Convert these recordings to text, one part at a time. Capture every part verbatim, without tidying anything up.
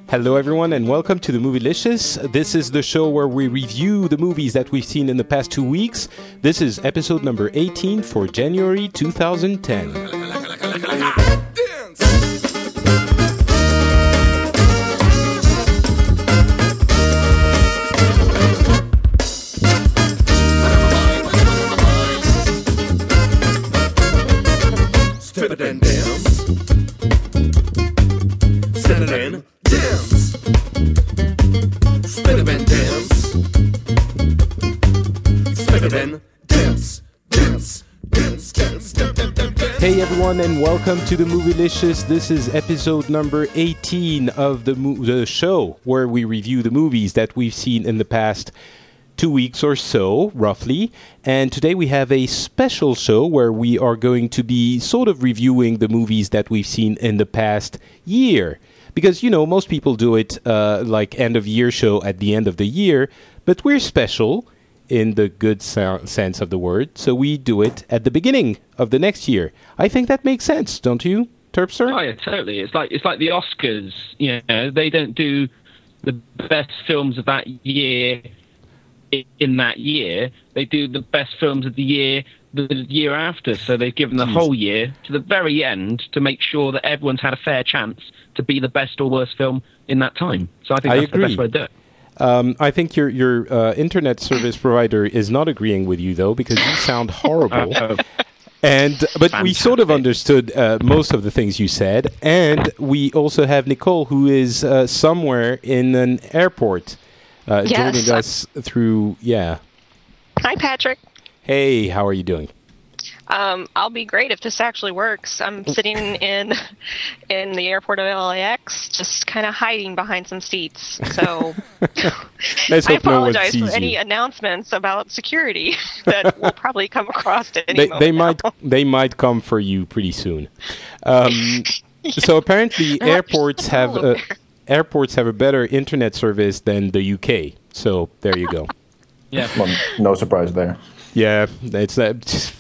Hello everyone and welcome to the Movielicious. This is the show where we review the movies that we've seen in the past two weeks. This is episode number eighteen for January two thousand ten. Step it and dance. Set it and dance. Spin it and dance. Spin it and dance. Dance. Dance. Dance. Dance. Dance. Hey everyone and welcome to the Movielicious. This is episode number eighteen of the, mo- the show where we review the movies that we've seen in the past two weeks or so, roughly. And today we have a special show where we are going to be sort of reviewing the movies that we've seen in the past year. Because, you know, most people do it uh, like end of year show at the end of the year, but we're special in the good so- sense of the word, so we do it at the beginning of the next year. I think that makes sense, don't you, Terpster? Oh yeah, totally. It's like it's like the Oscars. You know, they don't do the best films of that year in that year. They do the best films of the year the year after. So they've given the Jeez. whole year to the very end to make sure that everyone's had a fair chance to be the best or worst film in that time. So I think I that's agree. the best way to do it. Um, I think your your uh, internet service provider is not agreeing with you, though, because you sound horrible. Uh, And but we sort of Fantastic. understood uh, most of the things you said, and we also have Nicole, who is uh, somewhere in an airport, uh, Yes. joining us through. Yeah. Hi, Patrick. Hey, how are you doing? Um, I'll be great if this actually works. I'm sitting in in the airport of L A X, just kind of hiding behind some seats. So Let's I hope no one apologize sees for any you. announcements about security that will probably come across at any They, moment they now. might they might come for you pretty soon. Um, So apparently airports have a, airports have a better internet service than the U K. So there you go. yeah. Well, no surprise there. Yeah, it's uh,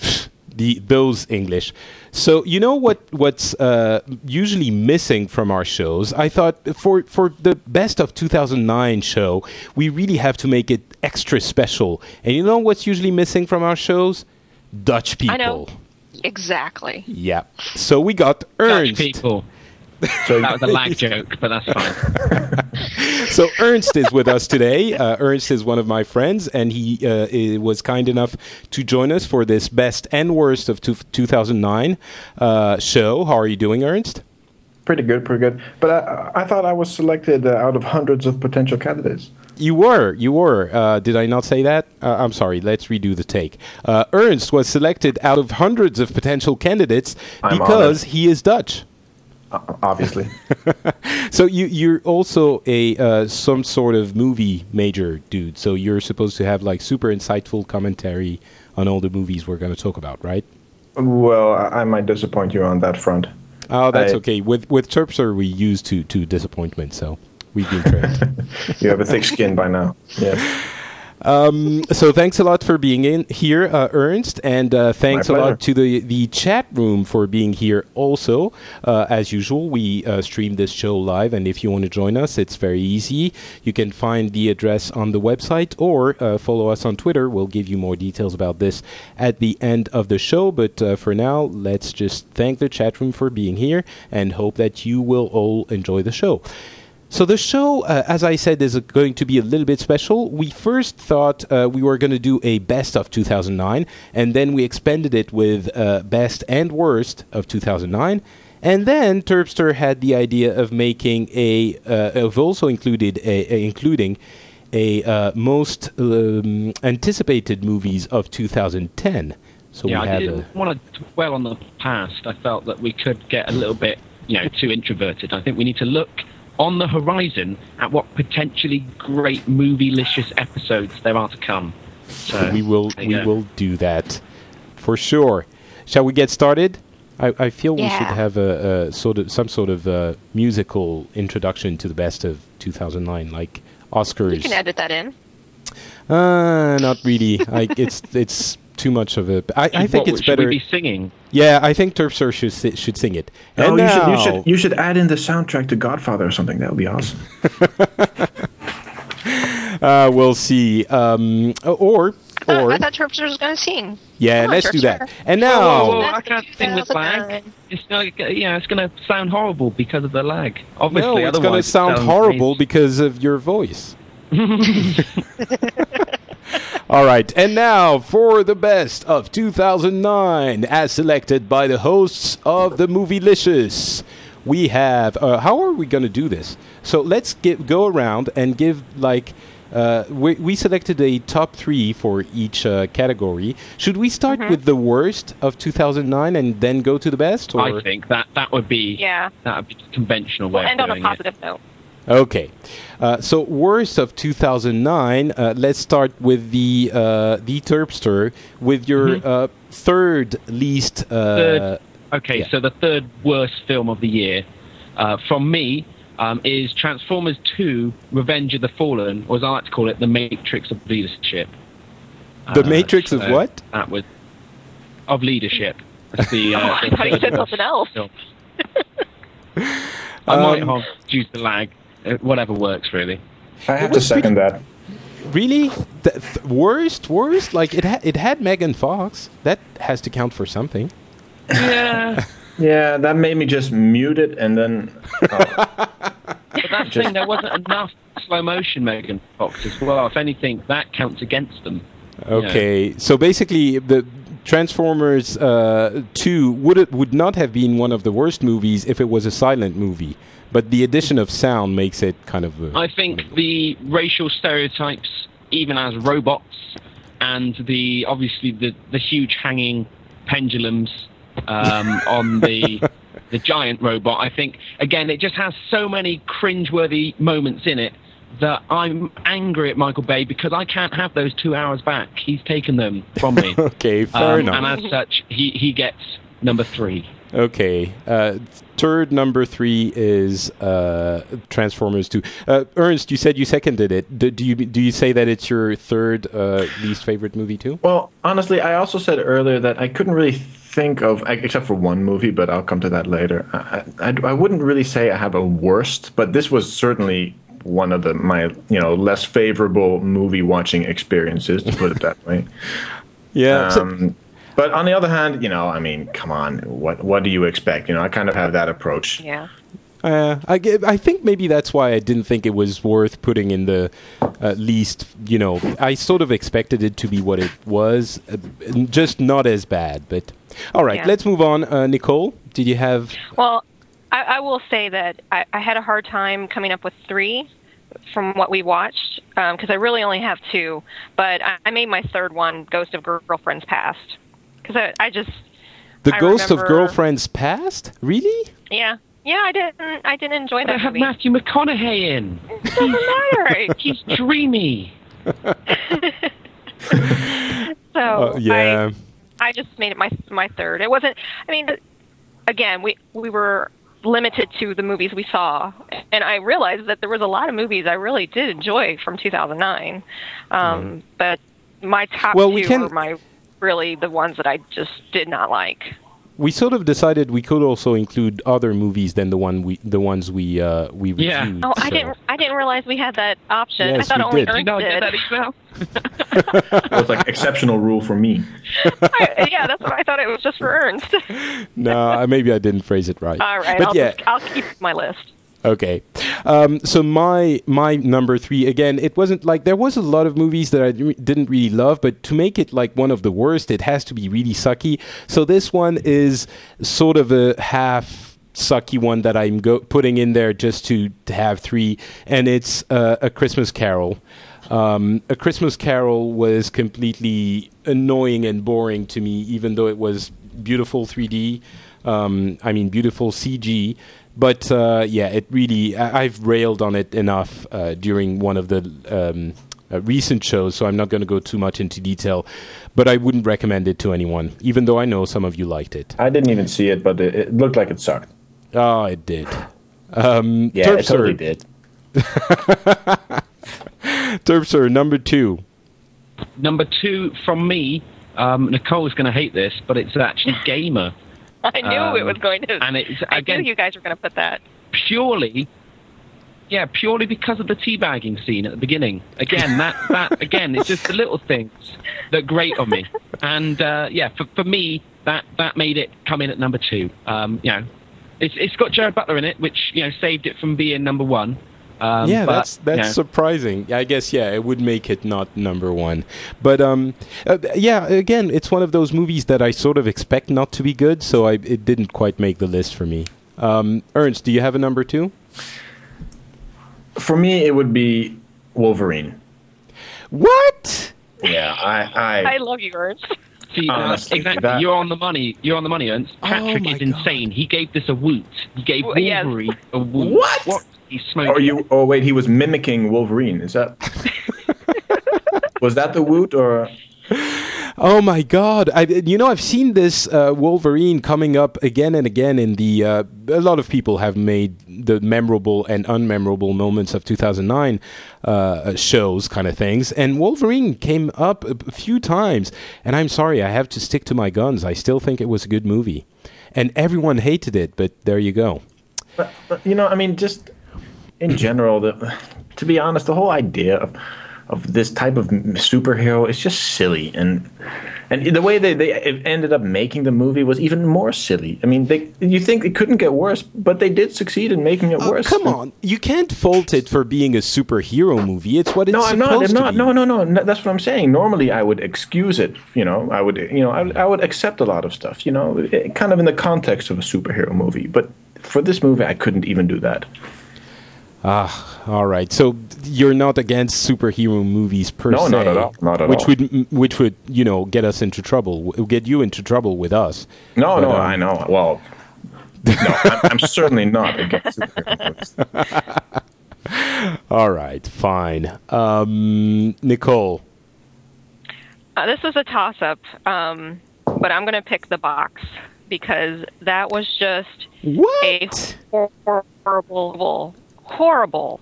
the those English. So you know what what's uh, usually missing from our shows? I thought for for the best of two thousand nine show, we really have to make it extra special. And you know what's usually missing from our shows? Dutch people. I know. Exactly. Yeah. So we got Dutch Ernst. people. So That was a lag joke, but that's fine. So Ernst is with us today. Uh, Ernst is one of my friends, and he uh, i- was kind enough to join us for this best and worst of two- 2009 uh, show. How are you doing, Ernst? pretty good, pretty good. But I, I thought I was selected uh, out of hundreds of potential candidates. You were, you were. Uh, did I not say that? Uh, I'm sorry. Let's redo the take. Uh, Ernst was selected out of hundreds of potential candidates I'm because honored. he is Dutch. Uh, obviously. So you, you're also a uh, some sort of movie major dude. So you're supposed to have like super insightful commentary on all the movies we're going to talk about, right? Well, I, I might disappoint you on that front. Oh, that's I- okay. With with Terpster, we used to to disappointment, so we've been trained. You have a thick skin by now. Yes. Um, so thanks a lot for being in here, uh, Ernst, and uh, thanks a My lot pleasure. to the the chat room for being here. Also, uh, as usual, we uh, stream this show live, and if you want to join us, it's very easy. You can find the address on the website or uh, follow us on Twitter. We'll give you more details about this at the end of the show. But uh, for now, let's just thank the chat room for being here and hope that you will all enjoy the show. So the show, uh, as I said, is uh, going to be a little bit special. We first thought uh, we were going to do a best of two thousand nine, and then we expanded it with uh, best and worst of two thousand nine. And then Terpster had the idea of making a, uh, of also included a, a including a uh, most um, anticipated movies of two thousand ten. So yeah, we I have didn't a, want to dwell on the past. I felt that we could get a little bit, you know, too introverted. I think we need to look on the horizon at what potentially great movie-licious episodes there are to come. So we will there we you go. will do that for sure. Shall we get started? I, I feel we should Yeah. have a, a sort of some sort of uh, musical introduction to the best of two thousand nine, like Oscars. You can edit that in. Uh, not really. I, it's it's too much of a. I, I think What it's should better. we be singing? Yeah, I think Turfsir should si- should sing it. Oh, And you should, you now- should you should add in the soundtrack to Godfather or something. That would be awesome. Uh, we'll see. Um, or Oh, or I thought Turpster was going to sing. yeah, Come on, let's do Turpster. that. And Whoa, now. whoa, whoa, Back I can't in sing with lag. two thousand nine. It's not, yeah, it's going to sound horrible because of the lag. Obviously, No, it's going to otherwise it sound sounds horrible amazing. because of your voice. All right, and now for the best of two thousand nine, as selected by the hosts of the Movielicious. We have. Uh, how are we going to do this? So let's get, go around and give like. Uh, we, we selected a top three for each uh, category. Should we start Mhm. with the worst of two thousand nine and then go to the best? Or? I think that, that would be Yeah. that would be the conventional We'll way end of on a doing it. positive note. Okay, uh, so worst of two thousand nine. Uh, let's start with the uh, the Terpster with your Mhm. uh, third least. Uh, Third. Okay, yeah. so the third worst film of the year, uh, from me, um, is Transformers two: Revenge of the Fallen, or as I like to call it, The Matrix of Leadership. The Matrix of so what? That was of leadership. That's the, uh, Oh, I the thought you third said worst something else. film. I might Um, have due to lag. Uh, Whatever works, really. I have It to was second that. Really, the th- worst, worst. Like it, ha- it had Megan Fox. That has to count for something. Yeah, Yeah, that made me just mute it and then. Oh, but that's the thing. There wasn't enough slow motion Megan Fox as well. If anything, that counts against them. Okay, so basically, the Transformers uh, two would it would not have been one of the worst movies if it was a silent movie, but the addition of sound makes it kind of. Uh, I think the racial stereotypes, even as robots, and the obviously the, the huge hanging pendulums um, on the the giant robot. I think again it just has so many cringeworthy moments in it that I'm angry at Michael Bay because I can't have those two hours back. He's taken them from me. Okay, fair Um, enough. and as such, he, he gets number three. Okay. Uh, third number three is uh, Transformers two. Uh, Ernst, you said you seconded it. Do, do you do you say that it's your third uh, least favorite movie too? well, honestly, I also said earlier that I couldn't really think of, except for one movie, but I'll come to that later. I, I, I wouldn't really say I have a worst, but this was certainly one of the my you know less favorable movie watching experiences, to put it that way. Yeah. so- Um, but on the other hand, you know, I mean, come on, what what do you expect? You know, I kind of have that approach. Yeah. Uh, I, ge- I think maybe that's why I didn't think it was worth putting in the uh, least, you know, I sort of expected it to be what it was, uh, just not as bad. But all right, Yeah. let's move on. Uh, Nicole, did you have. Well, I, I will say that I, I had a hard time coming up with three from what we watched because I really only have two. But I, I made my third one Ghost of Girlfriend's Past because I, I just The I Ghost of remember- Girlfriend's Past? Really? yeah yeah I didn't I didn't enjoy They that have movie. Matthew McConaughey in. It doesn't matter. He's dreamy. so Uh, yeah. I, I just made it my my third. It wasn't. I mean, again, we we were limited to the movies we saw, and I realized that there was a lot of movies I really did enjoy from two thousand nine. Um, But my top Well, we two can- were my really the ones that I just did not like. We sort of decided we could also include other movies than the one we, the ones we uh, we Yeah. reviewed. Oh, I so- didn't I didn't realize we had that option. I Yes, thought we only did. Ernst No, I did. get that email. It was like exceptional rule for me. I- yeah, that's what I thought it was just for Ernst. No, uh, maybe I didn't phrase it right. All right, but I'll, yeah, just, I'll keep my list. okay. Um, so my my number three again. It wasn't like there was a lot of movies that I re- didn't really love, but to make it like one of the worst, it has to be really sucky. So this one is sort of a half sucky one that I'm go- putting in there just to, to have three, and it's uh, A Christmas Carol. Um, A Christmas Carol was completely annoying and boring to me, even though it was beautiful three D. Um, I mean, beautiful C G. But uh, yeah, it really, I- I've railed on it enough uh, during one of the um, uh, recent shows, so I'm not going to go too much into detail. But I wouldn't recommend it to anyone, even though I know some of you liked it. I didn't even see it, but it, it looked like it sucked. Oh, it did. Um, Yeah, it Terpster, totally did. Terpster, number two. Number two from me Um, Nicole's going to hate this, but it's actually Gamer. I knew Um, it was going to. and it's, I again, knew you guys were going to put that. purely, yeah, purely because of the teabagging scene at the beginning. Again, that, that again, it's just the little things that grate on me. And uh, yeah, for for me, that that made it come in at number two. Um, you know, it's it's got Jared Butler in it, which you know saved it from being number one. Um, yeah, but, that's that's you know, surprising. I guess yeah, it would make it not number one. But um, uh, yeah, again, it's one of those movies that I sort of expect not to be good, so I, it didn't quite make the list for me. Um, Ernst, do you have a number two? For me, it would be Wolverine. What? Yeah, I. I, I love you, Ernst. See, uh, Honestly, exactly. that- You're on the money. You're on the money, Ernst. Oh Patrick my is insane. God. He gave this a woot. He gave Well, yes. Wolverine a woot. What? What? He's smoking. Oh, you. Oh, wait. He was mimicking Wolverine. Is that? Was that the woot or? Oh my God! I, you know, I've seen this uh, Wolverine coming up again and again in the. Uh, a lot of people have made the memorable and unmemorable moments of two thousand nine uh, shows, kind of things, and Wolverine came up a, a few times. And I'm sorry, I have to stick to my guns. I still think it was a good movie, and everyone hated it. But there you go. But, but, you know, I mean, just in general, the, to be honest, the whole idea of of this type of superhero is just silly, and and the way they, they ended up making the movie was even more silly. I mean, they you think it couldn't get worse, but they did succeed in making it Oh, worse. come on, you can't fault it for being a superhero movie. It's what it's No, I'm supposed not. I'm to not. be. No, no, no. That's what I'm saying. Normally, I would excuse it. You know, I would. You know, I, I would accept a lot of stuff. You know, it, kind of in the context of a superhero movie. But for this movie, I couldn't even do that. Ah, all right. So you're not against superhero movies per No, se, not at all. Not at which all. would which would you know get us into trouble, w- get you into trouble with us. No, But, no, um, I know. Well, no, I'm, I'm certainly not against superhero movies. All right, fine. Um, Nicole. Uh, this is a toss-up, um, but I'm going to pick The Box because that was just What? a horrible, horrible,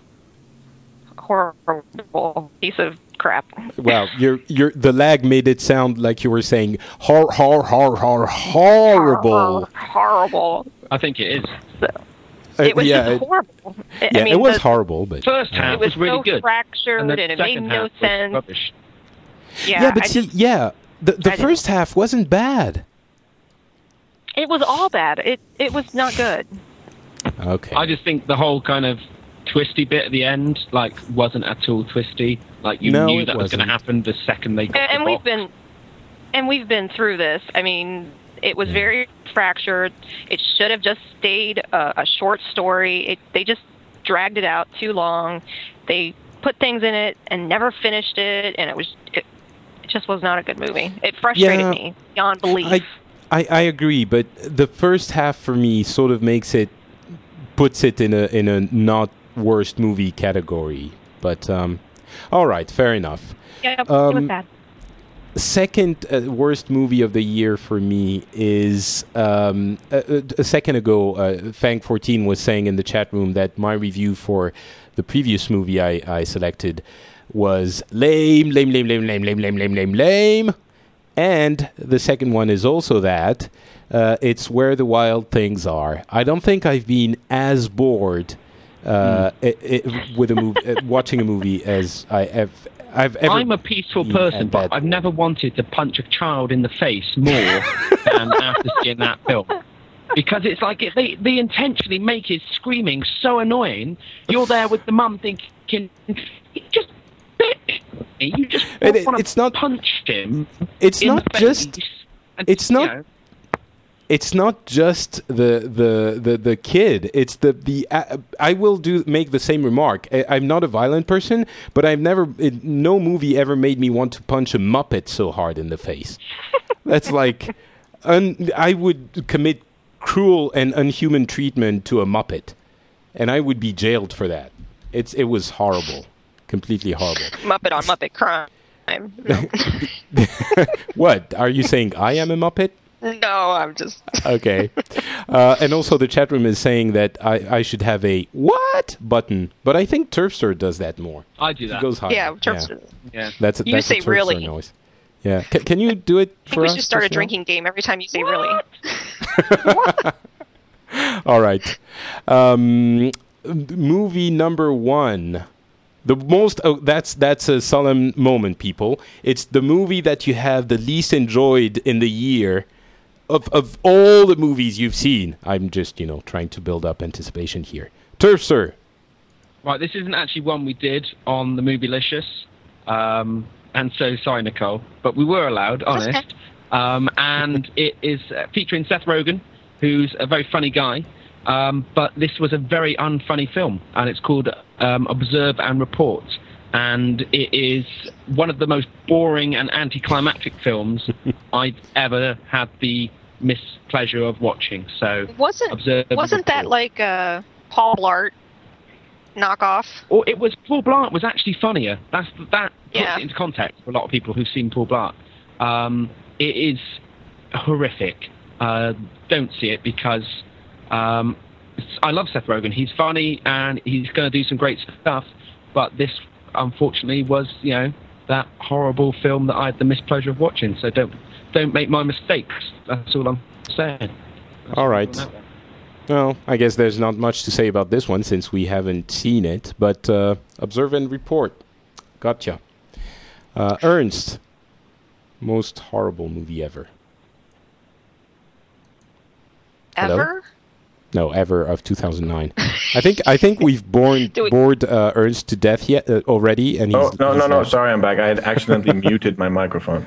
horrible piece of crap. Well, your your the lag made it sound like you were saying hor hor hor hor horrible. Horrible. I think it is. So, Uh, it was yeah, just it- horrible. I- yeah, I mean, it was the, horrible, but First half It was, was really so good. fractured and and, the it made second no half was sense. rubbish. Yeah, yeah, but I see, just, yeah, the the I didn't- first half wasn't bad. it was all bad. It it was not good. Okay. I just think the whole kind of twisty bit at the end, like, wasn't at all twisty. Like, you No, knew it that was going to wasn't. happen the second they got And, the and we've box. been and we've been through this. I mean, it was very fractured. It should have just stayed a, a short story. It, they just dragged it out too long. They put things in it and never finished it, and it was it, it just was not a good movie. It frustrated Yeah, me beyond belief. I, I I agree, but the first half for me sort of makes it puts it in a in a not worst movie category. But um, all right, fair enough. yeah, it um, was bad. Second uh, worst movie of the year for me is um, a, a second ago. Uh, Fang fourteen was saying in the chat room that my review for the previous movie I, I selected was lame, lame, lame, lame, lame, lame, lame, lame, lame, lame. And the second one is also that. Uh, it's Where the Wild Things Are. I don't think I've been as bored uh, i i with a movie, uh, watching a movie as I have. I've ever I'm a peaceful been person, at but that I've never wanted to punch a child in the face more than after seeing that film. Because it's like it, they, they intentionally make his screaming so annoying. You're there with the mum thinking, "You just bit me. You just It- it- want it's to not- punch him." It's in not the just. face and, it's you not- know, It's not just the the, the, the kid. It's the the. Uh, I will do make the same remark. I, I'm not a violent person, but I've never. It, no movie ever made me want to punch a Muppet so hard in the face. That's like, un, I would commit cruel and unhuman treatment to a Muppet, and I would be jailed for that. It's it was horrible, completely horrible. Muppet on Muppet crime. No, What are you saying? I am a Muppet? no I'm just. Okay. Uh, and also the chat room is saying that I, I should have a what button, but I think Terpster does that more. I do He that. goes higher. Yeah, Terps. Yeah. That's a, You that's say a Terpster really. noise. Yeah. C- can you do it I think for we us? should start a just now? drinking game every time you say really. All right. Um, movie number one. The most oh, that's that's a solemn moment, people. It's the movie that you have the least enjoyed in the year of of all the movies you've seen. I'm just, you know, trying to build up anticipation here. Turf, sir. Right, this isn't actually one we did on the Movielicious, um, and so sorry, Nicole, but we were allowed, honest. okay. Um, and it is uh, featuring Seth Rogen, who's a very funny guy. Um, but this was a very unfunny film, and it's called um, Observe and Report. And it is one of the most boring and anticlimactic films I've ever had the mispleasure of watching. So Wasn't Observe and wasn't that Report. like a Paul Blart knockoff? Or it was Paul Blart was actually funnier. That's that puts Yeah. it into context for a lot of people who've seen Paul Blart. Um, it is horrific. Uh, don't see it because um, it's- I love Seth Rogen. He's funny and he's going to do some great stuff. But this, unfortunately, was you know that horrible film that I had the mispleasure of watching. So don't don't make my mistakes. That's all I'm saying. That's All right. all I'm saying. Well, I guess there's not much to say about this one since we haven't seen it, but uh, observe and report. Gotcha. Uh, Ernst, most horrible movie ever. Hello? Ever? No, ever of two thousand nine. I think I think we've born, Do we- bored uh, Ernst to death yet uh, already, and he's, Oh, no, he's no, no. left. Sorry, I'm back. I had accidentally muted my microphone.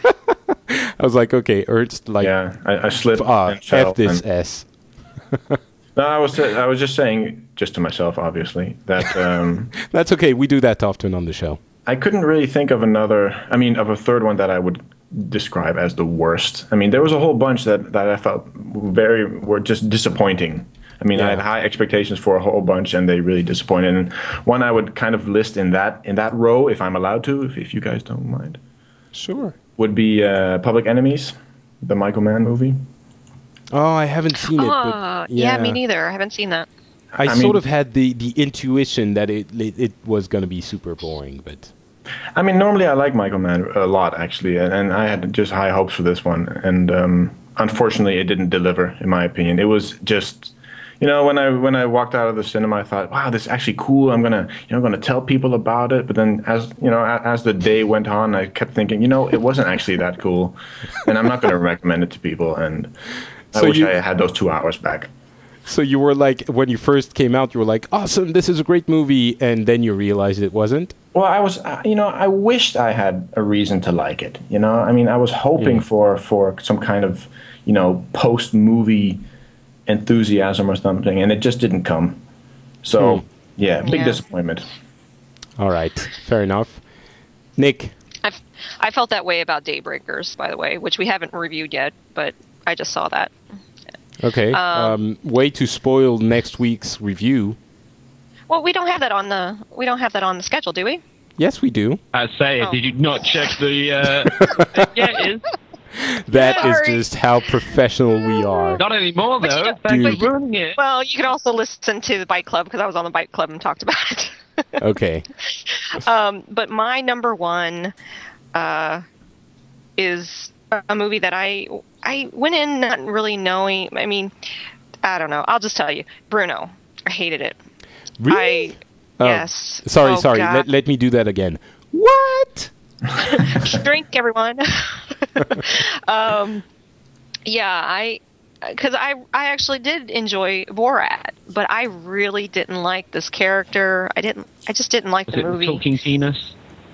I was like, okay, Ernst, like, Yeah, I, I slipped ah, and fell. F this and- S. no, I was I was just saying, just to myself, obviously, that um, That's okay. We do that often on the show. I couldn't really think of another. I mean, of a third one that I would describe as the worst. I mean, there was a whole bunch that, that I felt very were just disappointing. I mean, I had Yeah. high expectations for a whole bunch, and they really disappointed. And one I would kind of list in that in that row, if I'm allowed to, if, if you guys don't mind, Sure. would be uh, Public Enemies, the Michael Mann movie. Oh, I haven't seen it. Ah, But yeah. me neither. I haven't seen that. I, I sort mean- of had the, the intuition that it it, it was going to be super boring, but I mean, normally I like Michael Mann a lot, actually, and, and I had just high hopes for this one, and um, unfortunately, it didn't deliver, in my opinion. It was just, you know, when I when I walked out of the cinema, I thought, wow, this is actually cool. I'm gonna, you know, gonna tell people about it. But then, as you know, as, as the day went on, I kept thinking, you know, it wasn't actually that cool, and I'm not gonna recommend it to people. And I So wish you- I had those two hours back. so you were like, when you first came out, you were like, awesome, this is a great movie, and then you realized it wasn't. Well, I was, uh, you know, I wished I had a reason to like it. You know, I mean, I was hoping for for some kind of, you know, post movie enthusiasm or something, and it just didn't come. So, Hmm. yeah, big Yeah. disappointment. All right, fair enough. Nick, I've, I felt that way about Daybreakers, by the way, which we haven't reviewed yet, but I just saw that. okay, Um, um, way to spoil next week's review. Well, we don't have that on the we don't have that on the schedule, do we? Yes, we do. I say, Oh. did you not check the? Uh... yeah, it is. That is Sorry. just how professional we are. Not anymore But you though. don't- Thanks Dude. for ruining it. Well, you can also listen to the Bike Club because I was on the Bike Club and talked about it. Okay. Um, but my number one uh, is a movie that I I went in not really knowing. I mean, I don't know. I'll just tell you, Bruno. I hated it. Really? I Oh, yes. Sorry, Oh, sorry. God. Let, let me do that again. What? Drink, everyone. um, yeah, I because I I actually did enjoy Borat, but I really didn't like this character. I didn't. I just didn't like Was the it the movie. talking penis?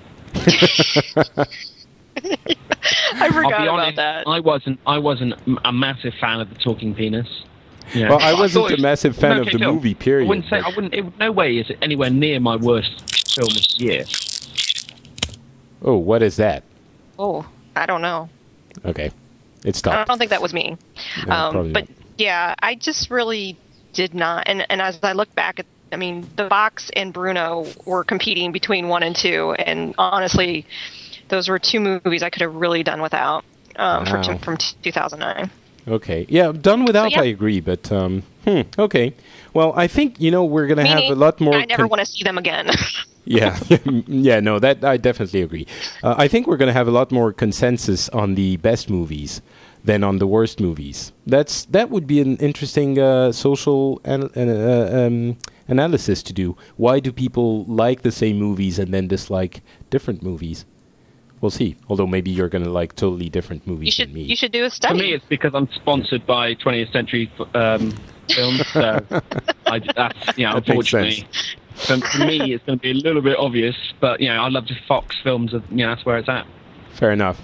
I I'll forgot be about honest. that. I wasn't. I wasn't a massive fan of the talking penis. Yeah. Well, I thought wasn't it a was massive an fan okay of the film. movie, period. I wouldn't say. but- I wouldn't. It, no way is it anywhere near my worst film of the year. Oh, what is that? Oh, I don't know. Okay. It I stopped. don't think that was me. No, um, probably but not. yeah, I just really did not. And and as I look back at, I mean, The Box and Bruno were competing between one and two, and honestly, those were two movies I could have really done without um, for Wow. t- from two thousand nine. Okay. Yeah, done without, yeah. I agree. But, um, hmm, okay. Well, I think, you know, we're going to have Meaning, a lot more... I never con- want to see them again. Yeah, yeah, no, that I definitely agree. Uh, I think we're going to have a lot more consensus on the best movies than on the worst movies. That's that would be an interesting uh, social an, uh, um, analysis to do. Why do people like the same movies and then dislike different movies? We'll see. Although maybe you're going to like totally different movies You should than me. you should do a For study. me, it's because I'm sponsored by twentieth century um, films. So I, that's, you know, That makes unfortunately, for, for me, it's going to be a little bit obvious. But you know, I love just Fox films. You know, that's where it's at. Fair enough.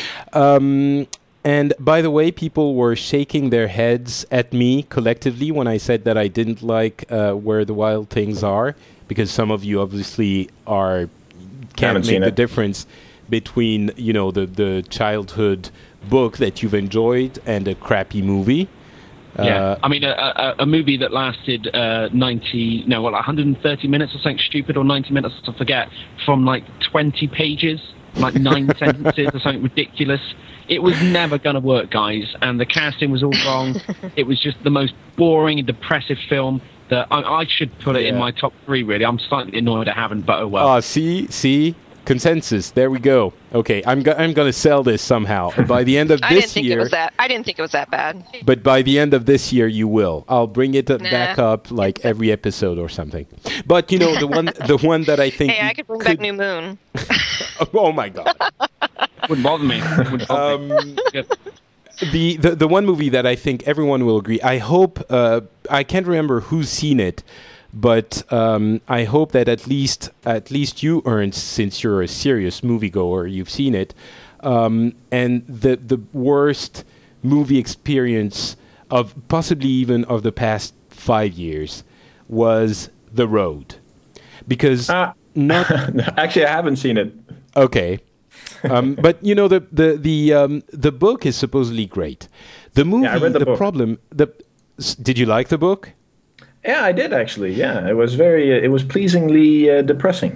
Um, and by the way, people were shaking their heads at me collectively when I said that I didn't like uh, Where the Wild Things Are, because some of you obviously are can't Haven't make seen the it. difference between, you know, the the childhood book that you've enjoyed and a crappy movie. Yeah, Uh, I mean, a, a, a movie that lasted uh, ninety, no, what, like one hundred thirty minutes or something stupid, or ninety minutes, I forget, from like twenty pages, like nine sentences or something ridiculous. It was never going to work, guys, and the casting was all wrong. It was just the most boring and depressive film that I, I should put it in Yeah. my top three, really. I'm slightly annoyed I haven't, but oh well. Ah, see, see, consensus. There we go. Okay, I'm go- I'm going to sell this somehow. By the end of I didn't this think year, it was that. I didn't think it was that bad. but by the end of this year, you will. I'll bring it uh, Nah. back up like every episode or something. But you know, the one, the one that I think. Hey, we I could bring back New Moon. Oh my god. Wouldn't bother me. Wouldn't bother me. Um, Yep. the, the the one movie that I think everyone will agree. I hope. Uh, I can't remember who's seen it, but um, I hope that at least at least you, Ernst, since you're a serious moviegoer, you've seen it. Um, and the the worst movie experience of possibly even of the past five years was The Road, because Ah. not Actually, I haven't seen it. okay. Um, but you know the the the um, the book is supposedly great. The movie, I read the book. problem. The s- did you like the book? Yeah, I did actually. Yeah, it was very. Uh, it was pleasingly uh, depressing.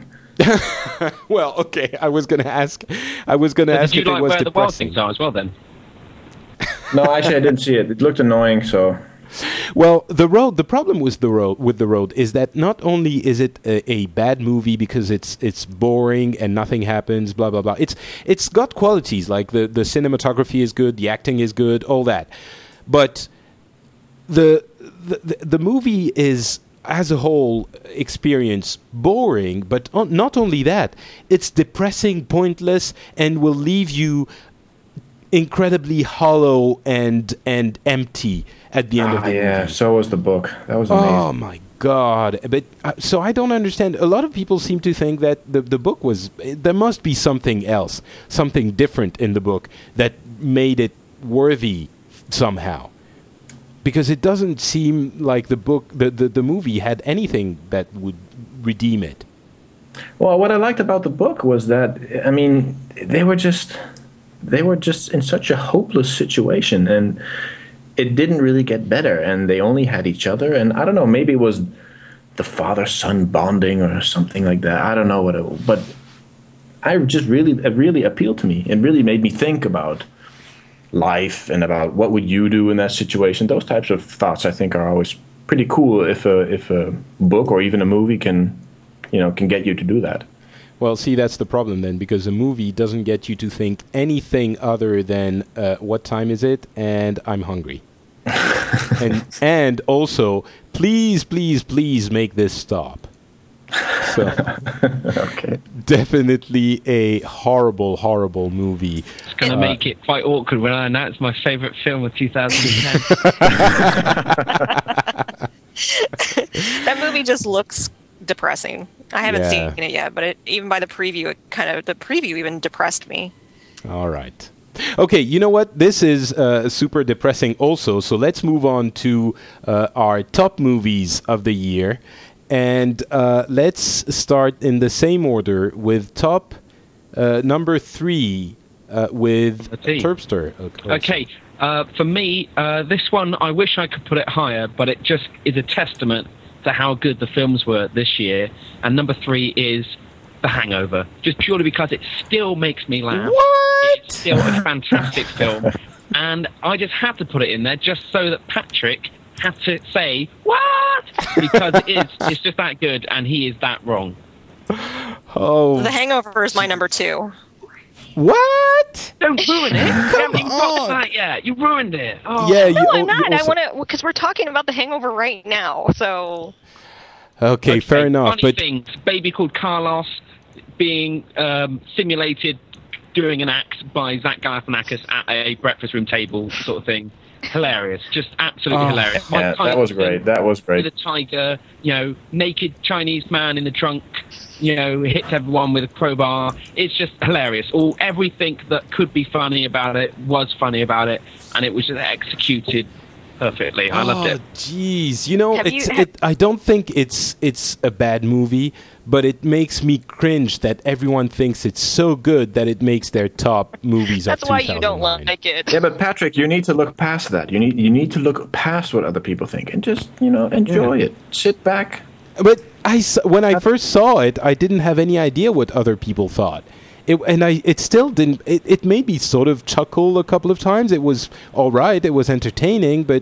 Well, okay. I was going to ask. I was going to But ask did you if it like was Where the Wild depressing. Things Are as well, then? No, actually, I didn't see it. It looked annoying. So Well, the road. The problem with the road with the road is that not only is it a, a bad movie because it's it's boring and nothing happens, blah blah blah. It's it's got qualities like the the cinematography is good, the acting is good, all that, but the the the, the movie is as a whole experience boring. But on, not only that, it's depressing, pointless, and will leave you incredibly hollow and and empty at the end of ah, the yeah, movie. so was the book. That was amazing. Oh my god! But uh, so I don't understand. A lot of people seem to think that the the book was there must be something else, something different in the book that made it worthy somehow. Because it doesn't seem like the book, the, the, the movie had anything that would redeem it. Well, what I liked about the book was that I mean they were just they were just in such a hopeless situation, and it didn't really get better, and they only had each other. And I don't know, maybe it was the father-son bonding or something like that. I don't know what it was, but I just really it really appealed to me. It really made me think about life and about what would you do in that situation. Those types of thoughts I think are always pretty cool if a if a book or even a movie can you know can get you to do that. Well, see, that's the problem then, because a movie doesn't get you to think anything other than uh, what time is it and I'm hungry. and and also, please, please, please make this stop. So, Okay. definitely a horrible, horrible movie. It's going to Uh, make it quite awkward when I announce my favourite film of two thousand ten. That movie just looks depressing. I haven't Yeah. seen it yet, but it, even by the preview, it kind of the preview even depressed me. All right. Okay, you know what? This is uh, super depressing also, so let's move on to uh, our top movies of the year. And uh, let's start in the same order with top uh, number three uh, with Let's see. Terpster. Okay, uh, for me, uh, this one, I wish I could put it higher, but it just is a testament to how good the films were this year. And number three is The Hangover, just purely because it still makes me laugh. What? It's still a fantastic film. And I just had to put it in there just so that Patrick had to say, what? Because it is, it's just that good, and he is that wrong. Oh, The Hangover is my number two. what? Don't ruin it. You haven't even got on. to that yet. You ruined it. Oh. Yeah, you. No, oh, I'm you not. I also- want to because we're talking about The Hangover right now. So Okay, fair enough. Funny But things. Baby called Carlos being um, simulated doing an act by Zach Galifianakis at a breakfast room table sort of thing. Hilarious. Just absolutely Oh. hilarious. Yeah, Mike that was Tyson great. That was With great. a tiger, you know, naked Chinese man in the trunk, you know, hits everyone with a crowbar. It's just hilarious. All everything that could be funny about it was funny about it, and it was just executed perfectly. I loved it. Jeez, you know, Have it's. you- have- it, I don't think it's it's a bad movie, but it makes me cringe that everyone thinks it's so good that it makes their top movies that's of why you don't two thousand nine. like it. Yeah, but Patrick, you need to look past that. You need you need to look past what other people think and just you know enjoy it. Sit back. But I s- when I first saw it, I didn't have any idea what other people thought. It, and I, it still didn't. It, it made me sort of chuckle a couple of times. It was all right. It was entertaining, but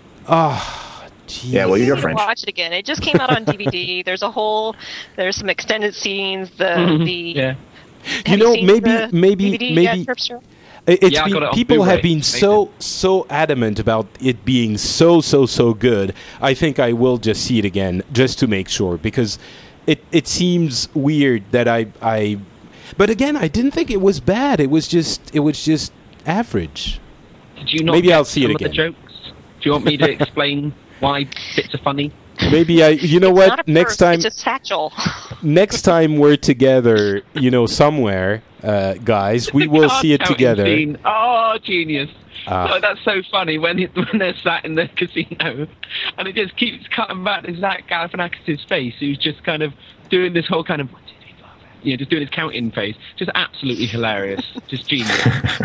ah, jeez. Yeah, well, You you're need to French. watch it again. It just came out on D V D. There's a whole. There's some extended scenes. The the. Yeah. Have You know, seen maybe- the maybe- D V D maybe- yet, Tripster? It- It's Yeah, I been, got it on people have Blu-ray. been so so adamant about it being so so so good. I think I will just see it again just to make sure because it it seems weird that I I. But again, I didn't think it was bad. It was just it was just average. Did you not Maybe get I'll see it some of the again. jokes? Do you want me to explain why bits are funny? Maybe I. You know It's what? not a Next purse, time. It's a satchel. Next time we're together, you know, somewhere, uh, guys, we will see it Card counting together. scene. Oh, genius. Ah. Oh, that's so funny when, it, when they're sat in the casino and it just keeps cutting back to Zach Galifianakis' face, who's just kind of doing this whole kind of, you know, just doing his counting face. Just absolutely hilarious. Just genius.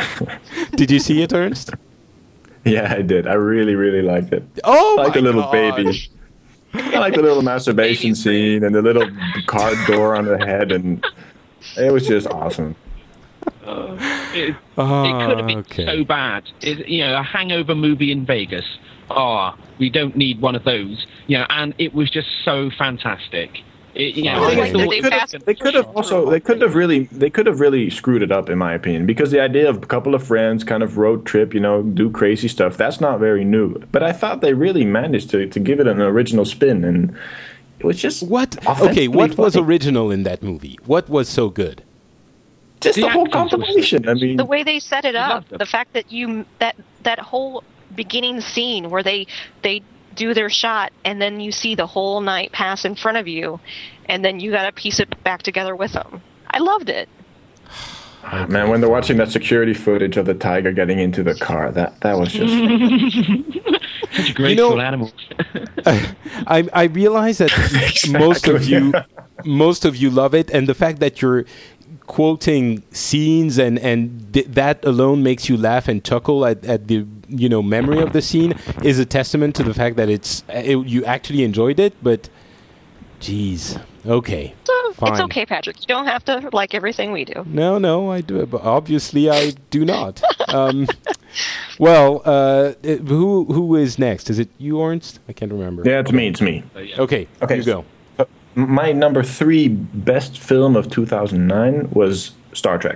Did you see it, Ernst? Yeah, I did. I really, really liked it. Oh, I like my the little gosh. baby. I like the little masturbation scene and the little card door on the head, and it was just awesome. It, Ah, it could have been okay. so bad. It, you know, a hangover movie in Vegas. Oh, we don't need one of those. You know, and it was just so fantastic. It, you know, Oh, I like thought they it could was have, they could have also they could have really they could have really screwed it up in my opinion because the idea of a couple of friends kind of road trip, you know, do crazy stuff, that's not very new. But I thought they really managed to to give it an original spin, and it was just What? Okay, authentically what was funny. original in that movie? What was so good? just the, The whole actors was- compilation. I mean, The way they set it up, Loved them. the fact that you that that whole beginning scene where they they do their shot and then you see the whole night pass in front of you, and then you got to piece it back together with them. I loved it. ah, man, when they're watching that security footage of the tiger getting into the car, that that was just such a graceful You know- animal. I I realize that most of you most of you love it, and the fact that you're quoting scenes and and th- that alone makes you laugh and chuckle at, at the you know memory of the scene is a testament to the fact that it's it, you actually enjoyed it. But geez, okay, So fine. it's okay, Patrick. You don't have to like everything we do. No, no, I do. But obviously, I do not. Um, well, uh, it- who who is next? Is it you, Ernst? I can't remember. yeah, it's me, it's me. Okay. Okay, You go. so my number three best film of two thousand nine was Star Trek.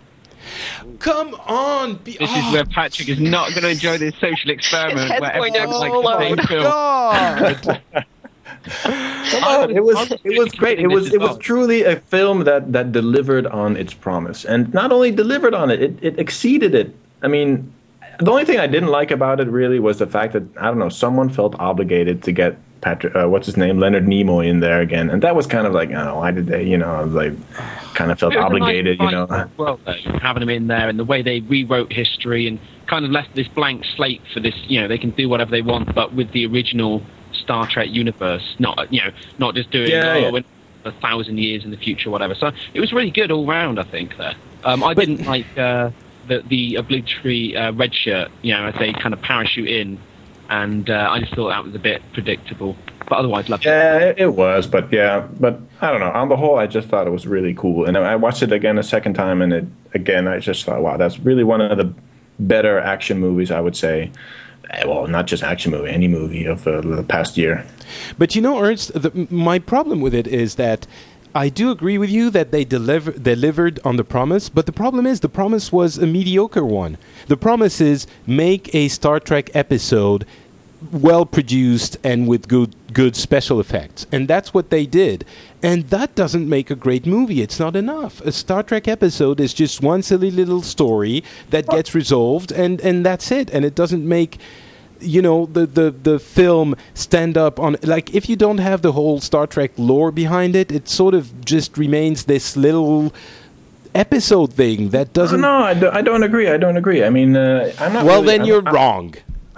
Come on. Be- This oh, is where Patrick is not going to enjoy this social experiment His head's where going to everyone likes the explode. same film. God. Oh, it was I was it really was great. It considering was this it as was well. truly a film that that delivered on its promise, and not only delivered on it, it, it exceeded it. I mean, the only thing I didn't like about it really was the fact that I don't know, someone felt obligated to get Patrick, uh, what's his name, Leonard Nimoy in there again, and that was kind of like, oh, why did they, you know, I was like, kind of felt It was a nice obligated, you fight know. as Well, though, having him in there and the way they rewrote history and kind of left this blank slate for this, you know, they can do whatever they want, but with the original Star Trek universe, not, you know, not just doing Yeah, oh, yeah. in a thousand years in the future, whatever. So it was really good all round, I think. There, um, I But- didn't like uh, the the obligatory uh, red shirt, you know, as they kind of parachute in, and uh, I just thought that was a bit predictable. But otherwise, loved it. Yeah, it, it was, but yeah, but I don't know. On the whole, I just thought it was really cool, and I watched it again a second time, and it again, I just thought, wow, that's really one of the better action movies, I would say. Eh, Well, not just action movie, any movie of uh, the past year. But you know, Ernst, the, my problem with it is that I do agree with you that they deliver, delivered on the promise, but the problem is the promise was a mediocre one. The promise is make a Star Trek episode well produced and with good good special effects, and that's what they did. And that doesn't make a great movie. It's not enough. A Star Trek episode is just one silly little story that gets resolved, and and that's it. And it doesn't make, you know, the, the, the film stand up on... Like, if you don't have the whole Star Trek lore behind it, it sort of just remains this little episode thing that doesn't... No, I, do, I don't agree. I don't agree. I mean, uh, I'm not Well, really, then I'm, you're I'm, wrong.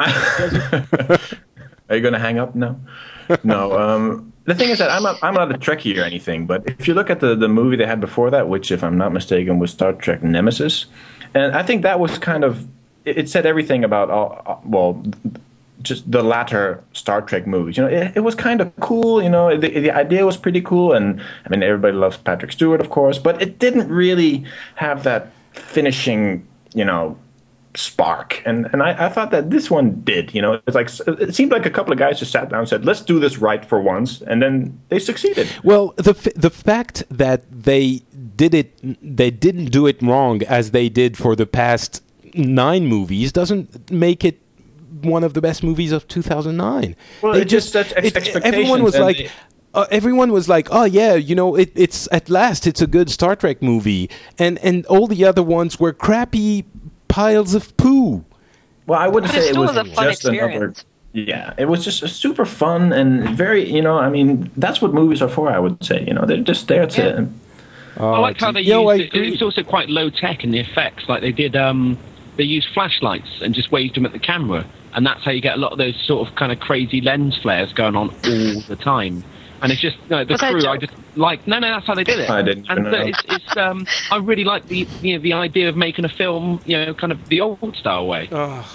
Are you going to hang up? No. No. Um, the thing is that I'm not, I'm not a Trekkie or anything, but if you look at the, the movie they had before that, which, if I'm not mistaken, was Star Trek Nemesis, and I think that was kind of... It said everything about, uh, well, just the latter Star Trek movies. You know, it, it was kind of cool. You know, the, the idea was pretty cool, and I mean, everybody loves Patrick Stewart, of course, but it didn't really have that finishing, you know, spark. And and I, I thought that this one did. You know, it's like it seemed like a couple of guys just sat down and said, "Let's do this right for once," and then they succeeded. Well, the f- the fact that they did it, they didn't do it wrong as they did for the past nine movies doesn't make it one of the best movies of two thousand nine. Well, they it just sets ex- it, expectations. Everyone was like, they, uh, everyone was like, oh yeah, you know, it, it's at last it's a good Star Trek movie, and and all the other ones were crappy piles of poo. Well, I wouldn't But it say it still was was a fun just another. experience. Yeah, it was just super fun and very. You know, I mean, that's what movies are for. I would say. You know, they're just there to. Yeah. I liked how they you know, used I it. It was also quite low tech in the effects. Like they did, um, they used flashlights and just waved them at the camera, and that's how you get a lot of those sort of kind of crazy lens flares going on all the time. And it's just, you know, the Was that crew. I joke? just like no, no, that's how they did it. I didn't And even uh, know. it's, it's um, I really like the you know the idea of making a film, you know, kind of the old style way.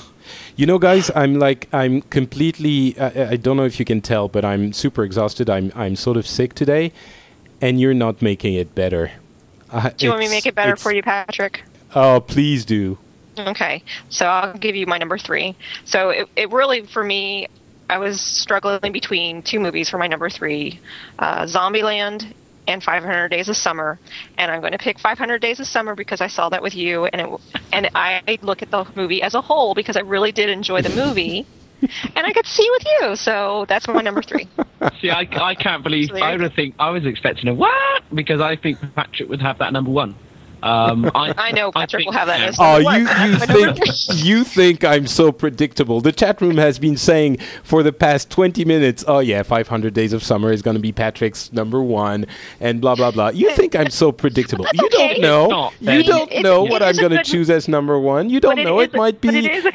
You know, guys, I'm like, I'm completely, I, I don't know if you can tell, but I'm super exhausted. I'm I'm sort of sick today, and you're not making it better. Uh, Do you want me to it's- make it better it's- for you, Patrick? Oh, please do. Okay, so I'll give you my number three. So it, it really, for me, I was struggling between two movies for my number three, uh, Zombieland and five hundred Days of Summer. And I'm going to pick five hundred Days of Summer because I saw that with you, and it, and I look at the movie as a whole because I really did enjoy the movie, and I got to see with you. So that's my number three. See, I, I can't believe So there I you would think I was expecting a what because I think Patrick would have that number one. Um, I, I know Patrick think, will have that yeah. as Oh, number one. you, you That's my number think three. you think I'm so predictable. The chat room has been saying for the past twenty minutes, oh yeah, five hundred Days of Summer is going to be Patrick's number one, and blah, blah, blah. You think I'm so predictable. That's You don't okay. know. It's not, You Ben. don't It- know it what is I'm a going to good- choose as number one. You don't But know. is It a- might But it be... is a...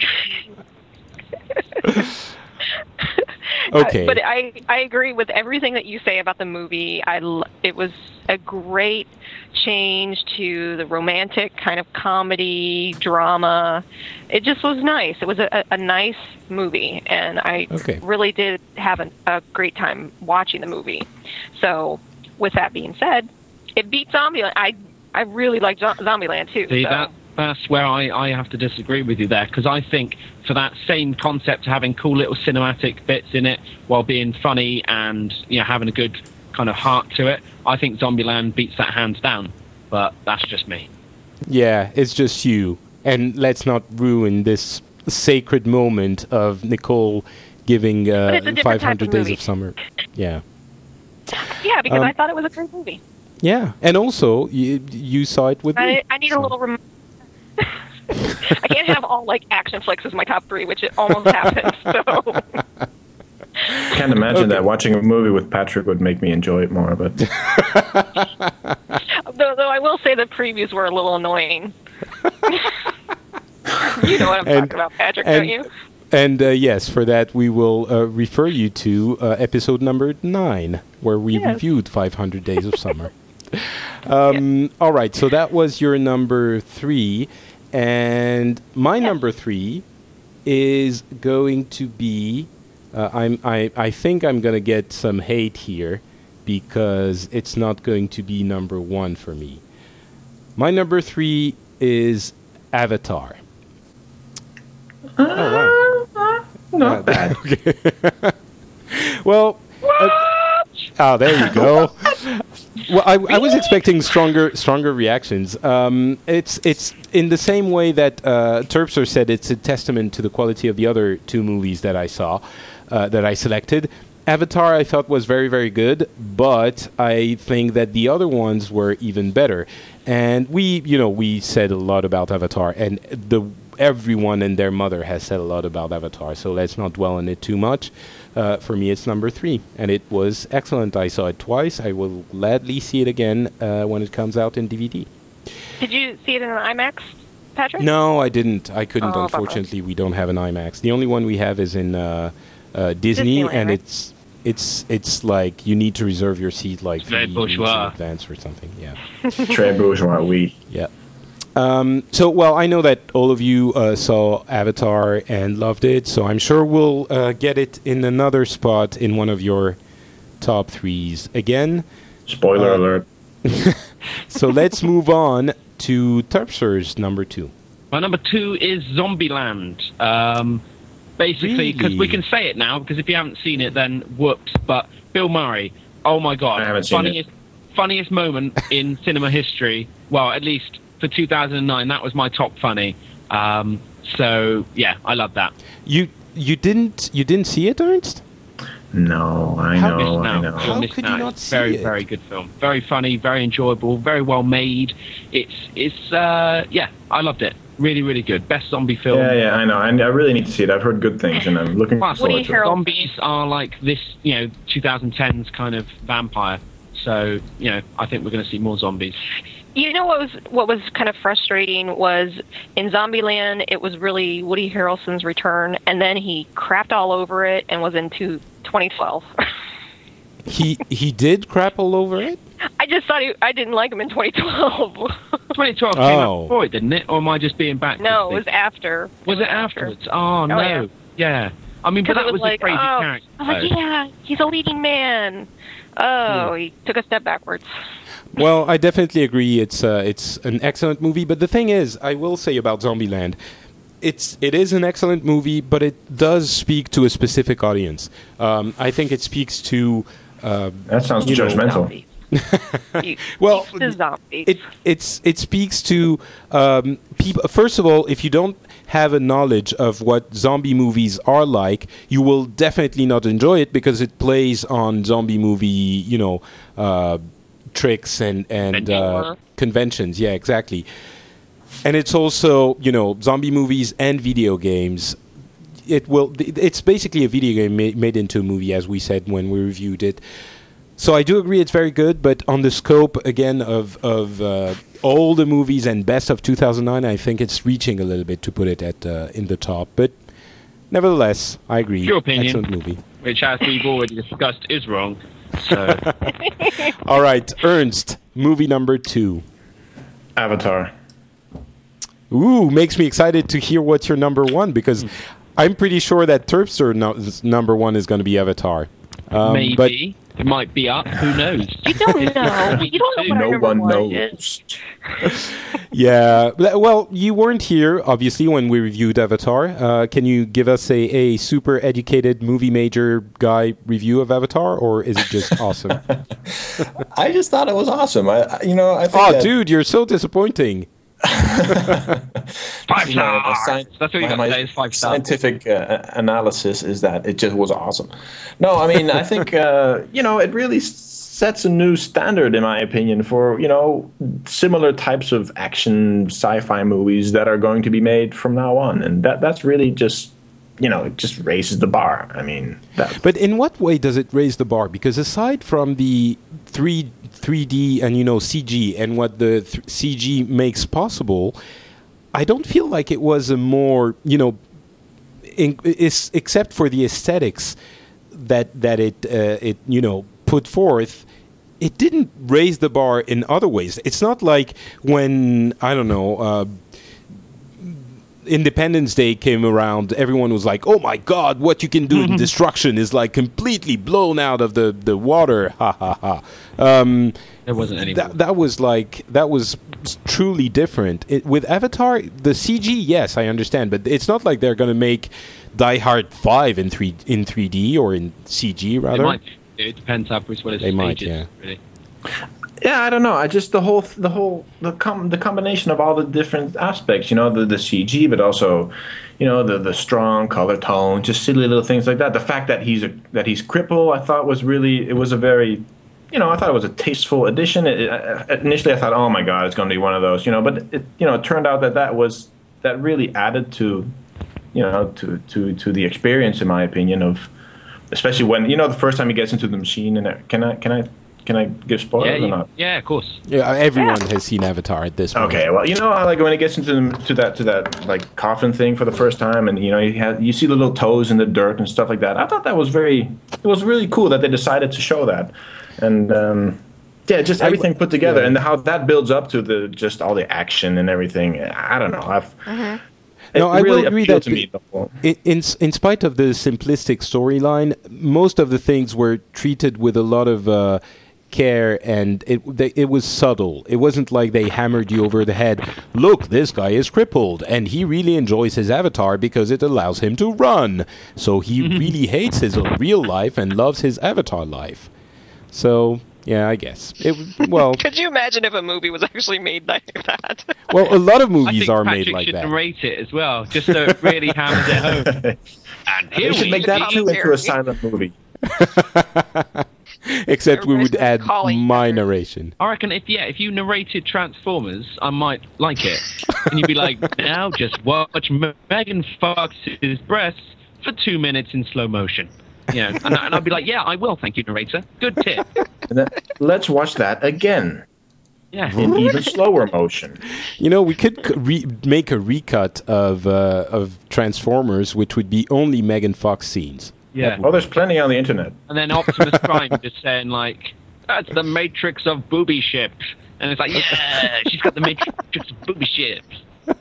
Okay. Uh, but I, I agree with everything that you say about the movie. I, l- it was a great change to the romantic kind of comedy, drama. It just was nice. It was a, a nice movie, and I Okay. really did have a, a great time watching the movie. So, with that being said, it beat Zombieland. I, I really like Zo- Zombieland, too. See, so. that, that's where I, I have to disagree with you there, because I think for that same concept, having cool little cinematic bits in it while being funny and you know having a good kind of heart to it, I think Zombieland beats that hands down. But that's just me. Yeah, it's just you. And let's not ruin this sacred moment of Nicole giving But uh, it's a different five type hundred of Days movie. of Summer. Yeah. Yeah, because Um, I thought it was a great movie. Yeah. And also, you, you saw it with me. I, I need a so- little. Rem- I can't have all like action flicks as my top three, which it almost happened. So Can't imagine Okay. that watching a movie with Patrick would make me enjoy it more. But though, though I will say the previews were a little annoying. You know what I'm And- talking about, Patrick, and- don't you? And uh, yes, for that we will uh, refer you to uh, episode number nine, where we Yes. reviewed five hundred Days of Summer. Um, all right, so that was your number three, and my Yes. number three is going to be. Uh, I'm. I. I think I'm going to get some hate here because it's not going to be number one for me. My number three is Avatar. Oh wow. not Uh, bad. Okay. Well, uh, oh, there you go. Well, I, I was expecting stronger, stronger reactions. Um, it's it's in the same way that uh, Terpster said it's a testament to the quality of the other two movies that I saw, uh, that I selected. Avatar, I thought was very, very good, but I think that the other ones were even better. And we, you know, we said a lot about Avatar, and the everyone and their mother has said a lot about Avatar. So let's not dwell on it too much. Uh, for me, it's number three, and it was excellent. I saw it twice. I will gladly see it again uh, when it comes out in D V D. Did you see it in an IMAX, Patrick? No, I didn't. I couldn't. Oh, Unfortunately, we don't have an IMAX. The only one we have is in uh, uh, Disney, Disneyland, and right? it's it's it's like you need to reserve your seat like Very three weeks in bourgeois. advance or something. Yeah, Très bourgeois, oui. yeah. Um, so, well, I know that all of you uh, saw Avatar and loved it, so I'm sure we'll uh, get it in another spot in one of your top threes again. Spoiler Uh, alert. So let's move on to Terpster's number two. My number two is Zombieland. Um, basically, because Really? we can say it now, because if you haven't seen it, then whoops. But Bill Murray, oh my God, I haven't seen funniest, funniest moment in cinema history. Well, at least for two thousand nine, that was my top funny. Um, so yeah, I love that. You you didn't you didn't see it, Ernst? No, I How- know, Missing I out. know. How You're missing could you out. not It's see very, it? very good film. Very funny, very enjoyable, very well made. It's it's uh, yeah, I loved it. Really, really good. Best zombie film. Yeah, yeah, I know. I, I really need to see it. I've heard good things, and I'm looking Plus, forward to it. Harrelson. zombies are like this, you know, twenty tens kind of vampire. So, you know, I think we're going to see more zombies. You know what was what was kind of frustrating was in Zombieland, it was really Woody Harrelson's return, and then he crapped all over it and was into twenty twelve. He he did crap all over it? I just thought he, I didn't like him in twenty twelve. twenty twelve came Oh. out before it, didn't it? Or am I just being back? No, it was after. Was it afterwards? Oh, no. yeah. Yeah. I mean, but Because that it was, was like, a crazy oh, character. I was like, though. yeah, he's a leading man. Oh, he took a step backwards. Well, I definitely agree. It's uh, it's an excellent movie. But the thing is, I will say about Zombieland, it's it is an excellent movie, but it does speak to a specific audience. Um, I think it speaks to. Uh, That sounds You know, judgmental. Zombies. You- Well, it's the zombies. it it's it speaks to um, people. First of all, if you don't have a knowledge of what zombie movies are like, you will definitely not enjoy it because it plays on zombie movie, you know, uh, tricks and and uh, Conventions. conventions. Yeah, exactly. And it's also, you know, zombie movies and video games. It will. It's basically a video game ma- made into a movie, as we said when we reviewed it. So I do agree it's very good, but on the scope again of of uh, all the movies and best of two thousand nine, I think it's reaching a little bit to put it at uh, in the top. But nevertheless, I agree. Your opinion. Excellent movie. Which, as we've already discussed, is wrong. So, All right, Ernst, movie number two. Avatar. Ooh, makes me excited to hear what's your number one because I'm pretty sure that Terpster no- number one is going to be Avatar. Um, maybe. But It might be up. Who knows? You don't know. You don't know what our No number one one is. knows. yeah, well, you weren't here, obviously, when we reviewed Avatar. Uh, can you give us a, a super educated movie major guy review of Avatar, or is it just awesome? I just thought it was awesome. I, I- you know, I think Oh, that, dude, you're so disappointing. Five you know, my stars. sci- That's what you my- got my to say. Is five stars. scientific uh, analysis is that it just was awesome. No, I mean, I think uh, you know, it really s- sets a new standard, in my opinion, for you know similar types of action sci-fi movies that are going to be made from now on, and that that's really just you know it just raises the bar. I mean, that, But in what way does it raise the bar? Because aside from the three three D and you know C G and what the th- C G makes possible, I don't feel like it was a more you know, in, is, except for the aesthetics that that it uh, it you know put forth. It didn't raise the bar in other ways. It's not like when I don't know. Uh, Independence Day came around, everyone was like, "Oh my God, what you can do in destruction is like completely blown out of the, the water!" Ha ha ha. Um, There wasn't any. that that was like that was truly different. It, with Avatar, the C G, yes, I understand, but it's not like they're going to make Die Hard five in three in three D or in C G They rather. might. It depends how Bruce Willis They might, stages, yeah. Really. Yeah, I don't know. I just the whole the whole the com- the combination of all the different aspects. You know, the the C G, but also, you know, the the strong color tone, just silly little things like that. The fact that he's a that he's crippled, I thought was really it was a very, you know, I thought it was a tasteful addition. It, it, initially, I thought, oh my god, it's going to be one of those, you know, but it you know it turned out that that was that really added to, you know, to to to the experience, in my opinion, of especially when you know the first time he gets into the machine and it, can I can I. Can I give spoilers Yeah, or you, not? yeah, of course. Yeah, everyone has seen Avatar at this point. Okay, well, you know, like when it gets into the, to that to that like coffin thing for the first time, and you know, you have you see the little toes in the dirt and stuff like that. I thought that was very, it was really cool that they decided to show that, and um, yeah, just everything put together, yeah. and how that builds up to the just all the action and everything. I don't know. I've. Mm-hmm. It No, I really will agree appealed that to me. The whole, in, in in spite of the simplistic storyline, most of the things were treated with a lot of uh, care, and it they, it was subtle. It wasn't like they hammered you over the head. Look, this guy is crippled, and he really enjoys his avatar because it allows him to run. So he really hates his own real life and loves his avatar life. So. Yeah, I guess. It well. Could you imagine if a movie was actually made like that? Well, a lot of I movies think are Patrick made like should that. narrate it as well, just so it really hammers it home. And here we should we make that see- too into a silent movie. Except we would Everybody's add calling my each other. narration. I reckon if yeah, if you narrated Transformers, I might like it. And you'd be like, now just watch M- Megan Fox's breasts for two minutes in slow motion. You know, and, and I'd be like, yeah, I will. Thank you, narrator. Good tip. And then, let's watch that again Yeah. in even slower motion. You know, we could c- re- make a recut of uh, of Transformers, which would be only Megan Fox scenes. Yeah. Oh, there's plenty on the internet. And then Optimus Prime just saying like, that's the matrix of booby ships. And it's like, yeah, she's got the matrix of booby ships.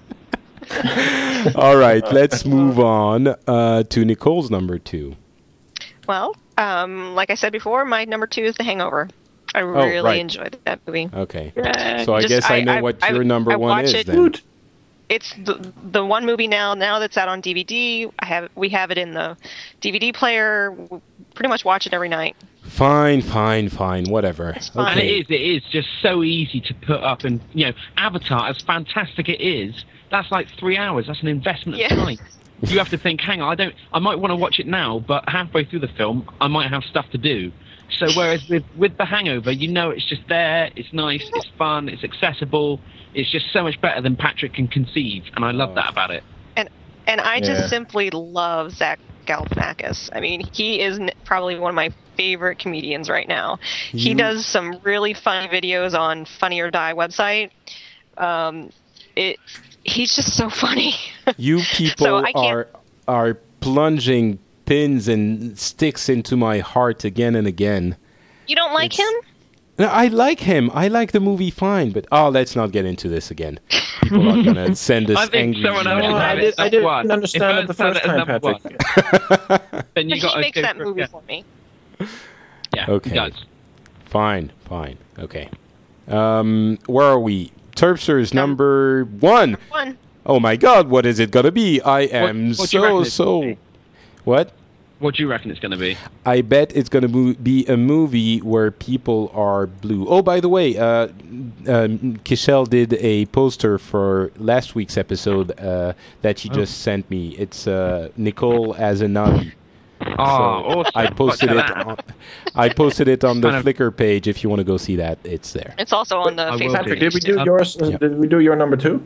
All right, let's move on uh, to Nicole's number two. Well, um, like I said before, my number two is The Hangover. I really right. enjoyed that movie. Okay, Yeah, so I just- guess I, I- know I- what I- your number I one watch is it- then. It's the the one movie now now that's out on D V D. I have we have it in the D V D player. We pretty much watch it every night. Fine, fine, fine, whatever. It's fine. And it Okay. is, it is just so easy to put up. And, you know, Avatar, as fantastic it is, that's like three hours. That's an investment Yeah. of time. You have to think, hang on, I don't, I might want to watch it now, but halfway through the film, I might have stuff to do. So whereas with, with The Hangover, you know it's just there, it's nice, it's fun, it's accessible, it's just so much better than Patrick can conceive, and I love that about it. And and I Yeah. just simply love Zach Galifianakis. I mean, he is n- probably one of my favorite comedians right now. He You- does some really funny videos on Funny or Die website. Um, it he's just so funny. You people So I can't- are are plunging pins and sticks into my heart again and again. You don't like It's- him? No, I like him. I like the movie fine, but oh, let's not get into this again. People are gonna send us I think angry. someone else emails. should No, I, have it did, I as didn't one. understand If it the Ernst had first it as time, number Patrick. one, then you But got he makes that movie yeah. for me. Yeah, Okay. he does. Fine, fine, okay. Um, where are we? Terpsters number one. One. Oh my God, what is it gonna be? I am what do you reckon so it's so. gonna be? What? What do you reckon it's going to be? I bet it's going to mo- be a movie where people are blue. Oh, by the way, uh, um, Kishel did a poster for last week's episode uh, that she Oh. just sent me. It's uh, Nicole as a Navi. Oh, So awesome. I posted Look it. at that. On, I posted it on the Kind of- Flickr page. If you want to go see that, it's there. It's also on the I will Facebook. Patrick, do. did we do Uh, yours? Uh, yeah. Did we do your number two?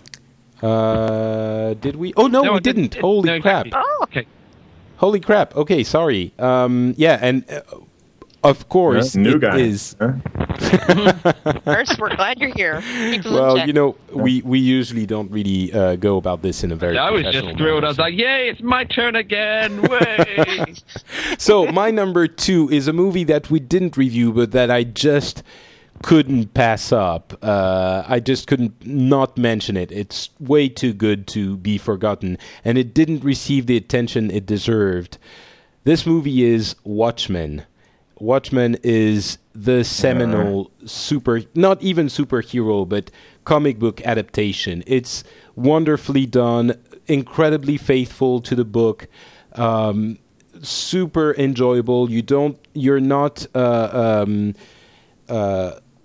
Uh, did we? Oh no, No, we I didn't. didn't. Holy No, crap! exactly. Oh, Okay. Holy crap! Okay, sorry. Um, yeah, and uh, of course Yeah, new it guy. is. Huh? Ernst, we're glad you're here. Keep us in Well, check. you know, we, we usually don't really uh, go about this in a very I was professional just thrilled. manner. I was like, yay, it's my turn again. Way. So my number two is a movie that we didn't review, but that I just couldn't pass up. Uh, I just couldn't not mention it. It's way too good to be forgotten, and it didn't receive the attention it deserved. This movie is Watchmen. Watchmen is the seminal super, not even superhero, but comic book adaptation. It's wonderfully done, incredibly faithful to the book, um, super enjoyable. You don't, you're not uh, um, uh,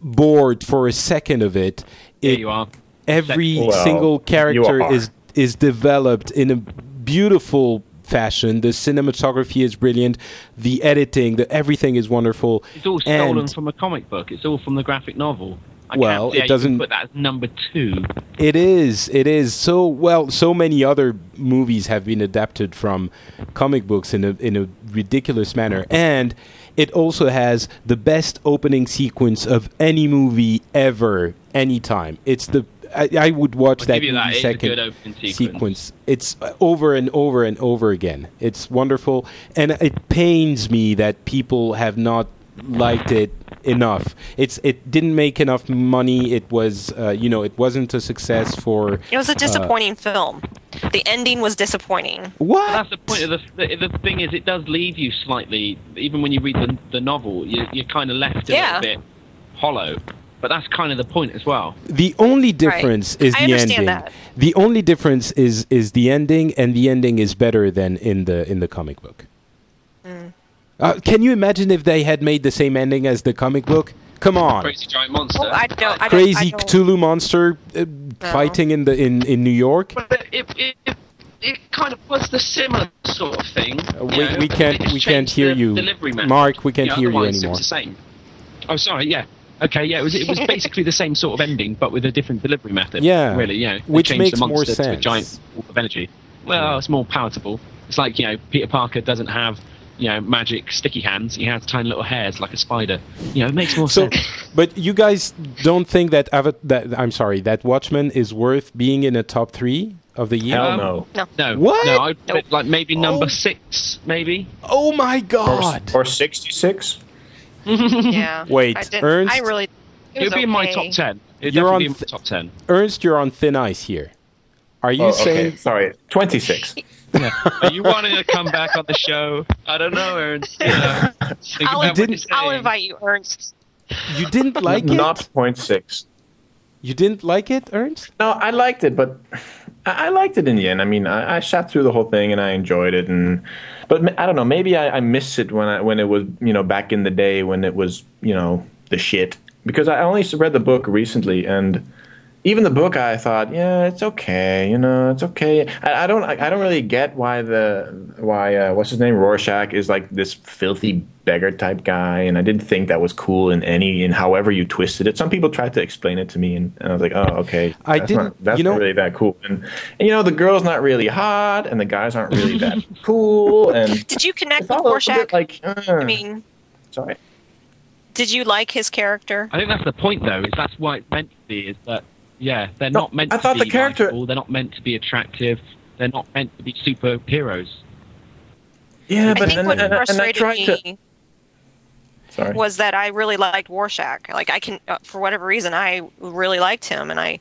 bored for a second of it. There It you are. every Well, single character you are. is is developed in a beautiful fashion. The cinematography is brilliant. The editing, the everything is wonderful. It's all stolen And from a comic book. It's all from the graphic novel. I Well, can't see it how doesn't- You can put that as number two. it is. It is so well. So many other movies have been adapted from comic books in a in a ridiculous manner, and it also has the best opening sequence of any movie ever, anytime. It's the I, I would watch I'll that give you movie that. It is a second good opening sequence. It's uh, over and over and over again. It's wonderful, and it pains me that people have not liked it enough. It's it didn't make enough money. It was uh, you know it wasn't a success for It was a disappointing film. The ending was disappointing. what. But that's the point of the, the the thing is it does leave you slightly, even when you read the, the novel, you, you're kind of left a Yeah. little bit hollow. But that's kind of the point as well. The only difference is I the understand ending. that. The only difference is is the ending, and the ending is better than in the in the comic book. Mm. Uh, can you imagine if they had made the same ending as the comic book? Come on, Crazy giant monster. Well, I don't. I don't crazy I don't, Cthulhu monster uh, fighting in the in, in New York. But it, it, it, it kind of was the similar sort of thing. Uh, you we know, we but can't they just we can't changed hear the you, delivery method. Mark. We can't Yeah, hear you otherwise anymore. It was the same. Oh, sorry. Yeah. Okay. Yeah. It was. It was basically the same sort of ending, but with a different delivery method. Yeah, Really. Yeah. They which changed makes the more monster to a sense. giant ball of energy. Well, it's more palatable. It's like, you know, Peter Parker doesn't have, you know, magic sticky hands. He has tiny little hairs like a spider. You know, it makes more So, sense. but you guys don't think that Ava- that I'm sorry that Watchmen is worth being in a top three of the year? Hell Um, no. No. No. What? No. I'd put it like maybe number Oh. six, maybe. Oh my Or, God! or sixty-six? Yeah. Wait, I didn't- Ernst? I really. It It was would be in my okay. top ten. It'd You're definitely on be in my th- top ten. Ernst, you're on thin ice here. Are you Oh, saying? okay. Sorry, twenty-six. Are you wanting to come back on the show? I don't know, Ernst. You know, think I'll, about what didn't- you're I'll saying. invite you, Ernst. You didn't like it? Not point six. You didn't like it, Ernst? No, I liked it, but I, I liked it in the end. I mean, I, I sat through the whole thing and I enjoyed it. And but ma- I don't know, maybe I, I missed it when I when it was you know back in the day when it was you know the shit. Because I only read the book recently, and even the book I thought, yeah, it's okay, you know, it's okay. I, I don't I, I don't really get why the why uh, what's his name Rorschach is like this filthy beggar type guy, and I didn't think that was cool in any in however you twisted it. Some people tried to explain it to me, and, and I was like, oh, okay, I that's didn't- Not, that's you know- not really that cool. And, and you know, the girl's not really hot, and the guys aren't really that cool, and Did you connect it's with all a little Rorschach? bit like, uh, I mean, sorry. did you like his character? I think that's the point, though. Is that's why it's meant to be. Is that yeah, they're No, not meant I to thought be the character- likeable, they're not meant to be attractive. They're not meant to be superheroes. Yeah, I but think and, what and, and I frustrated tried me to. Sorry. was that I really liked Rorschach. Like I can, uh, for whatever reason, I really liked him, and I,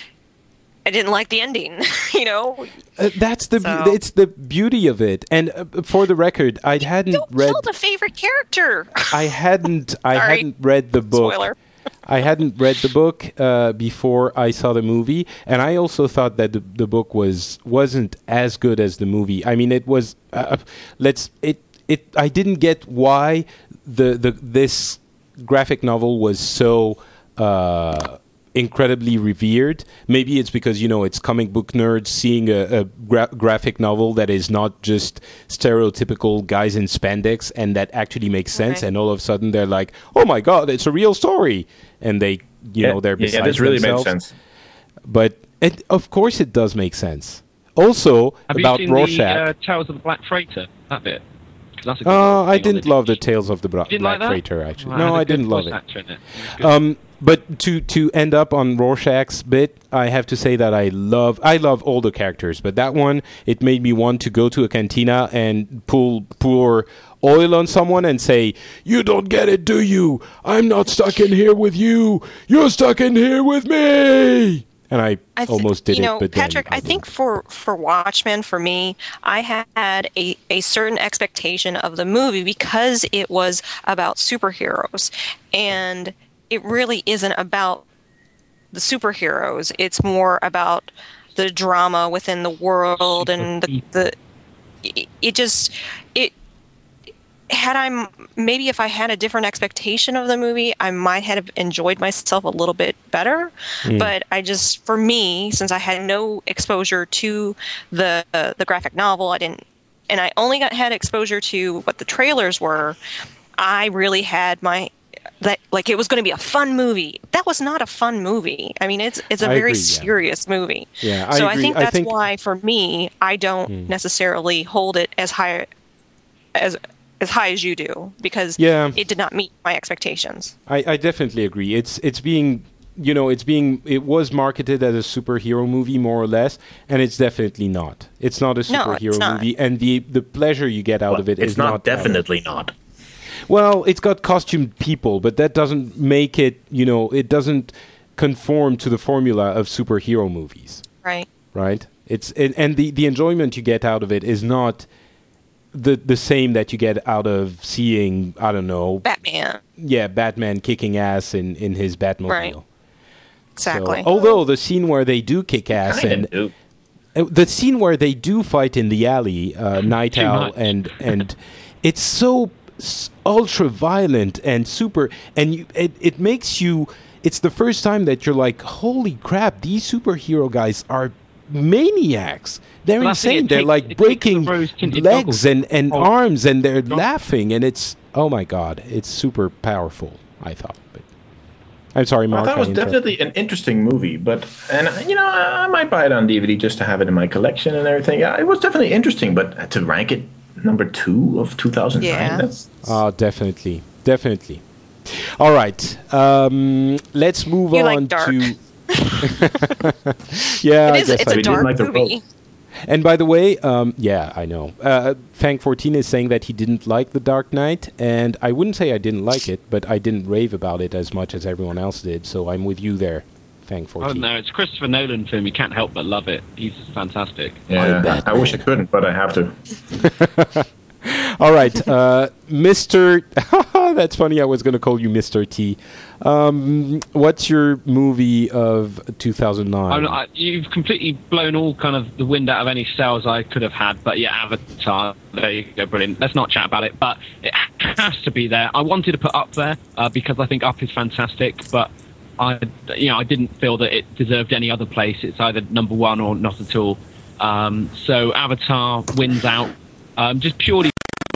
I didn't like the ending. You know, Uh, that's the So- bu- it's the beauty of it. And uh, for the record, I hadn't you read killed a favorite character. I hadn't I Sorry. hadn't read the book. Spoiler. I hadn't read the book uh, before I saw the movie, and I also thought that the, the book was wasn't as good as the movie. I mean, it was. Uh, let's it it. I didn't get why the the this graphic novel was so uh, incredibly revered. Maybe it's because you know it's comic book nerds seeing a, a gra- graphic novel that is not just stereotypical guys in spandex, and that actually makes sense. Right. And all of a sudden they're like, "Oh my god, it's a real story!" And they, you know, they're yeah, beside this really themselves. makes sense. But it, of course, it does make sense. Also Have about you seen Rorschach. the uh, Tales of the Black Freighter? That bit. 'Cause that's a good Uh, little I thing on didn't love the beach. Tales of the Bra- You didn't Black like that? Freighter. Actually, Well, no, had a I good didn't love voice it. actor in it. It was good. Um, but to to end up on Rorschach's bit, I have to say that I love I love all the characters, but that one it made me want to go to a cantina and pull pour oil on someone and say, "You don't get it, do you? I'm not stuck in here with you. You're stuck in here with me." And I, I th- almost did you know, it, but then Patrick, I didn't. think for for Watchmen, for me, I had a, a certain expectation of the movie because it was about superheroes, and it really isn't about the superheroes. It's more about the drama within the world and the the. It, it just it. had I maybe if I had a different expectation of the movie, I might have enjoyed myself a little bit better. Mm. But I just, for me, since I had no exposure to the uh, the graphic novel, I didn't, and I only got had exposure to what the trailers were. I really had my that like it was going to be a fun movie. That was not a fun movie. I mean, it's it's a I very agree, serious yeah. movie. Yeah, I so agree. I think I that's think... why, for me, I don't mm. necessarily hold it as high as. as high as you do, because yeah. it did not meet my expectations. I, I definitely agree. It's it's being, you know, it's being, it was marketed as a superhero movie more or less, and it's definitely not. It's not a superhero no, it's not. movie, and the the pleasure you get out well, of it it's is not. not Definitely not. Well, it's got costumed people, but that doesn't make it, you know, it doesn't conform to the formula of superhero movies. Right. Right. It's it, and the the enjoyment you get out of it is not the the same that you get out of seeing, I don't know, Batman. Yeah, Batman kicking ass in, in his Batmobile. Right. Exactly. So, although the scene where they do kick ass and do. uh, the scene where they do fight in the alley, uh, Night Owl, and and it's so s- ultra violent and super, and you, it it makes you. It's the first time that you're like, holy crap, these superhero guys are maniacs. They're well, insane. It they're takes, like breaking legs and, and oh. arms, and they're oh. laughing, and it's, oh my god, it's super powerful, I thought. But I'm sorry, Mark. I thought it was I definitely an interesting movie, but, and you know, I might buy it on D V D just to have it in my collection and everything. Yeah, it was definitely interesting, but to rank it number two of two thousand nine, yeah. that's... Oh, definitely. Definitely. All right. Um, let's move you on like dark. to... yeah, it I is, guess it's I a dark like the movie. rope. And by the way, um, yeah, I know. Uh, Fang fourteen is saying that he didn't like The Dark Knight, and I wouldn't say I didn't like it, but I didn't rave about it as much as everyone else did, so I'm with you there, Fang fourteen. I don't know, it's a Christopher Nolan film, you can't help but love it. He's fantastic. Yeah, I, I wish I couldn't, but I have to. All right, uh, Mister That's funny. I was going to call you Mister T. Um, what's your movie of two thousand nine? I, I, you've completely blown all kind of the wind out of any sales I could have had. But yeah, Avatar. There you go, brilliant. Let's not chat about it. But it has to be there. I wanted to put Up there uh, because I think Up is fantastic. But I, you know, I didn't feel that it deserved any other place. It's either number one or not at all. Um, so Avatar wins out. Um, just purely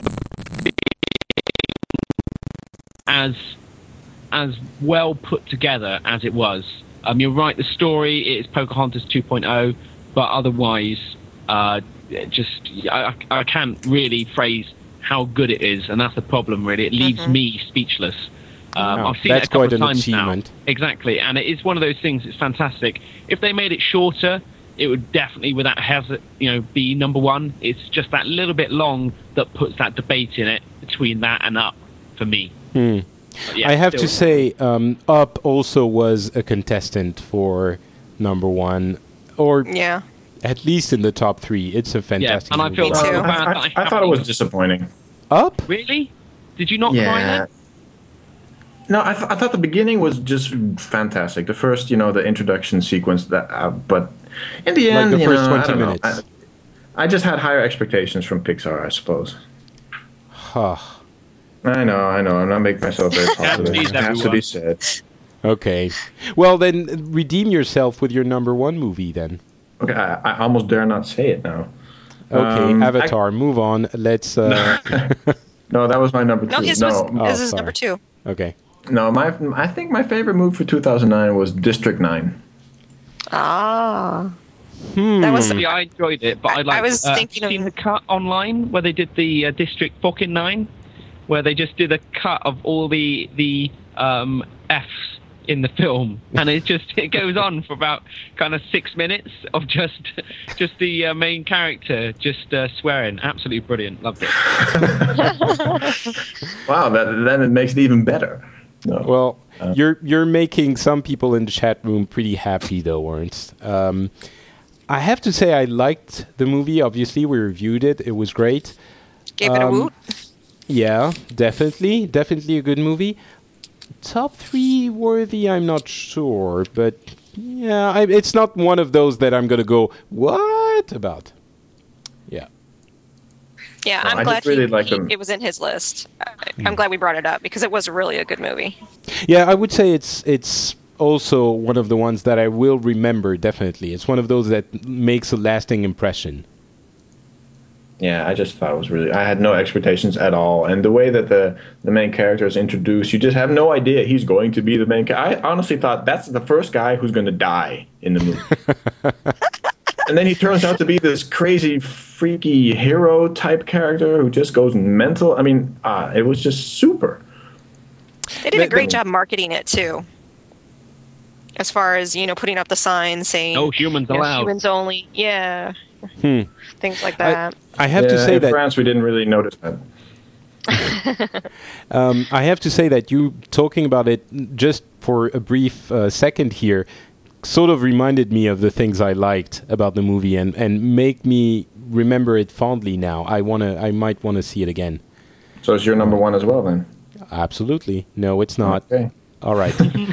as as well put together as it was. Um, you're right, the story is Pocahontas two point oh, but otherwise, uh, just I, I can't really phrase how good it is, and that's the problem. Really, it leaves Mm-hmm. me speechless. Um, Wow, I've seen that's it a couple quite of an times achievement. now. Exactly, and it is one of those things. It's fantastic. If they made it shorter, it would definitely, without hazard, you know, be number one. It's just that little bit long that puts that debate in it between that and Up for me. Hmm. Yeah, I have still. to say, um, Up also was a contestant for number one, or Yeah. at least in the top three. It's a fantastic and I movie. feel Me so too. I, bad I, that I I thought it haven't was even- disappointing. Up? Really? Did you not cry Yeah. then? No, I, th- I thought the beginning was just fantastic. The first, you know, the introduction sequence. That, uh, but in the Like end, the you first know, twenty I don't know. minutes. I, I just had higher expectations from Pixar, I suppose. Huh. I know, I know. I'm not making myself very positive. please, It has to everyone. be said. Okay. Well, then redeem yourself with your number one movie, then. Okay, I, I almost dare not say it now. Okay, Um, Avatar. Move on. Let's. Uh, No, that was my number two. No, his no, was Oh, this is sorry. number two. okay. no, my I think my favorite movie for two thousand nine was District nine. Ah. Hmm. That was Yeah, I enjoyed it, but I, I- like. I was uh, thinking of- seen the cut online where they did the uh, District fucking Nine, where they just did a cut of all the the um, Fs in the film, and it just it goes on for about kind of six minutes of just just the uh, main character just uh, swearing. Absolutely brilliant. Loved it. Wow, that, then it makes it even better. No. Well, you're you're making some people in the chat room pretty happy, though, Ernst. Um, I have to say, I liked the movie. Obviously, we reviewed it; it was great. Gave it a Um, woot. Yeah, definitely, definitely a good movie. Top three worthy, I'm not sure, but yeah, I, it's not one of those that I'm gonna go what about. Yeah. Yeah, No, I'm I glad just really he, like he- them. it was in his list. I- I'm glad we brought it up because it was really a good movie. Yeah, I would say it's it's also one of the ones that I will remember. Definitely, it's one of those that makes a lasting impression. Yeah, I just thought it was really. I had no expectations at all, and the way that the the main character is introduced, you just have no idea he's going to be the main. Ca- I honestly thought that's the first guy who's going to die in the movie, and then he turns out to be this crazy, freaky hero type character who just goes mental. I mean, uh, it was just super. They did a But- great but- job marketing it too. As far as you know, putting up the signs saying No humans you know, allowed. humans only, yeah, Hmm. things like that. I have to Yeah, say in that France we didn't really notice that. um, I have to say that you talking about it just for a brief uh, second here sort of reminded me of the things I liked about the movie and, and make me remember it fondly now. I wanna I might want to see it again. So it's your number one as well, then. Absolutely. No, it's not. Okay. All right.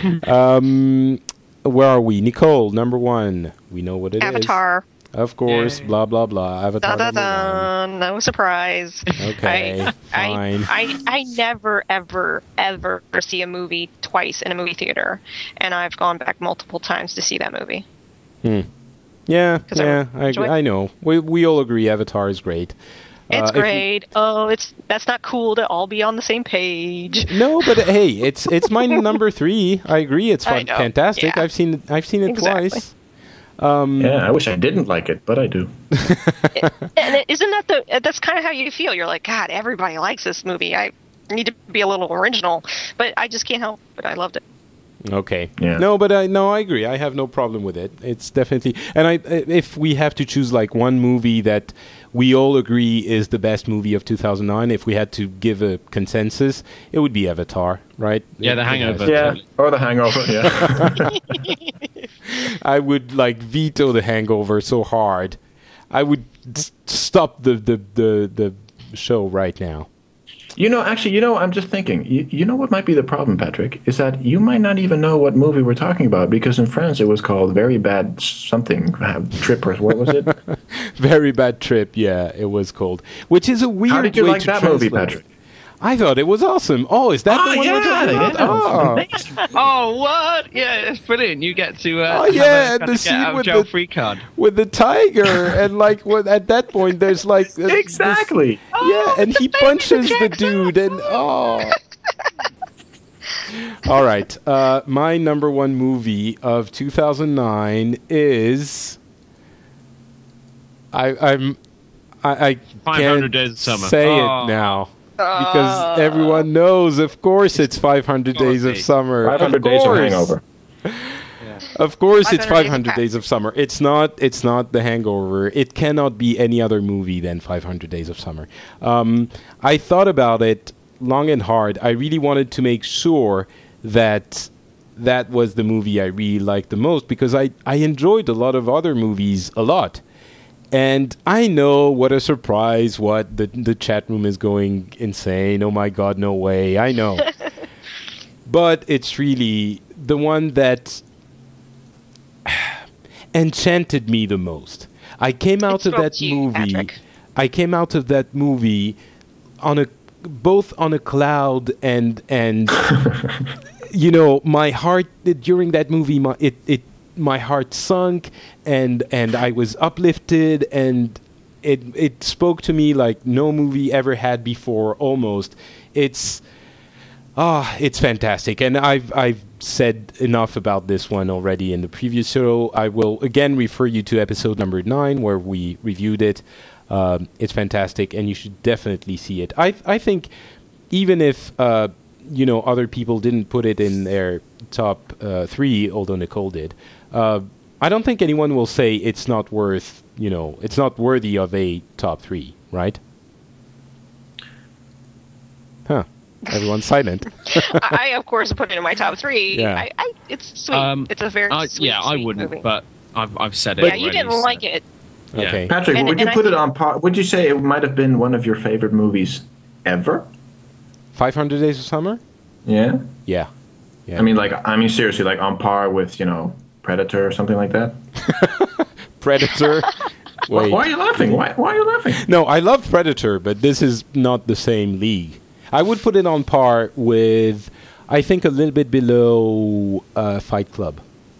um, where are we? Nicole, number one. We know what it is. Avatar. Of course. Yay. Blah, blah, blah. Avatar Da da number one. da. No surprise. Okay, I, fine. I, I I never ever ever see a movie twice in a movie theater, and I've gone back multiple times to see that movie. Yeah, 'Cause I yeah, I, enjoy- I know. We we all agree Avatar is great. It's Uh, if we- great. Oh, it's that's not cool to all be on the same page. No, but uh, hey, it's it's my number three. I agree, it's I fun, know, fantastic. yeah. I've seen it. I've seen it Exactly. twice. Um, Yeah, I wish I didn't like it, but I do. And it- isn't that the? That's kind of how you feel. You're like, God, everybody likes this movie. I need to be a little original, but I just can't help it. I loved it. Okay. Yeah. No, but I no, I agree. I have no problem with it. It's definitely, and I if we have to choose like one movie that we all agree is the best movie of two thousand nine, if we had to give a consensus, it would be Avatar, right? Yeah, The It- Hangover. it has- Yeah, or The Hangover. Yeah. I would like veto The Hangover so hard. I would s- stop the, the the the show right now. You know, actually, you know, I'm just thinking. You, you know what might be the problem, Patrick, is that you might not even know what movie we're talking about because in France it was called Very Bad Something uh, Trip or what was it? Very Bad Trip, yeah, it was called. Which is a weird How did you way like to that movie, translate Patrick? it. I thought it was awesome. Oh, is that the one we're talking about? yeah, Oh. amazing. Oh, what? Yeah, it's brilliant. You get to uh, Oh, have yeah, a and kind the of scene get out of with jail the- free card. With the tiger, and like what at that point there's like uh, this- Exactly. yeah, and he punches the dude, and oh. All right, uh, my number one movie of two thousand nine is. I, I'm. I, I five can't hundred Days of Summer. say Oh. it now because everyone knows. Of course, it's five hundred Days of be. Summer. five hundred Of Days of course. Hangover. Of course, it's five hundred five hundred Days of Days of Summer. It's not. It's not The Hangover. It cannot be any other movie than five hundred Days of Summer. Um, I thought about it long and hard. I really wanted to make sure that that was the movie I really liked the most because I I enjoyed a lot of other movies a lot. And I know what a surprise, what the the chat room is going insane. Oh my god, no way. I know. But it's really the one that enchanted me the most. I came out It of spoke that to you, movie. Patrick. I came out of that movie on a both on a cloud and and you know, my heart during that movie my it, it my heart sunk and and I was uplifted and it it spoke to me like no movie ever had before almost. It's ah, it's fantastic, and I've I've said enough about this one already in the previous show. I will again refer you to episode number nine where we reviewed it. Um, it's fantastic, and you should definitely see it. I I think even if uh, you know other people didn't put it in their top uh, three, although Nicole did, uh, I don't think anyone will say it's not worth you know it's not worthy of a top three, right? Huh. Everyone's silent. I, of course, put it in my top three. Yeah. I, I, it's sweet. Um, it's a very I- sweet. yeah, I sweet wouldn't, movie. but I've I've said it. But- yeah, you already, didn't so- like it. Yeah. Okay. Patrick, And- would you and I put it think- on par? Would you say it might have been one of your favorite movies ever? five hundred Days of Summer? Yeah. Yeah. Yeah. I mean, like, I mean, seriously, like on par with, you know, Predator or something like that. Predator. Why, Wait. why are you laughing? Why, why are you laughing? No, I love Predator, but this is not the same league. I would put it on par with, I think, a little bit below uh, Fight Club.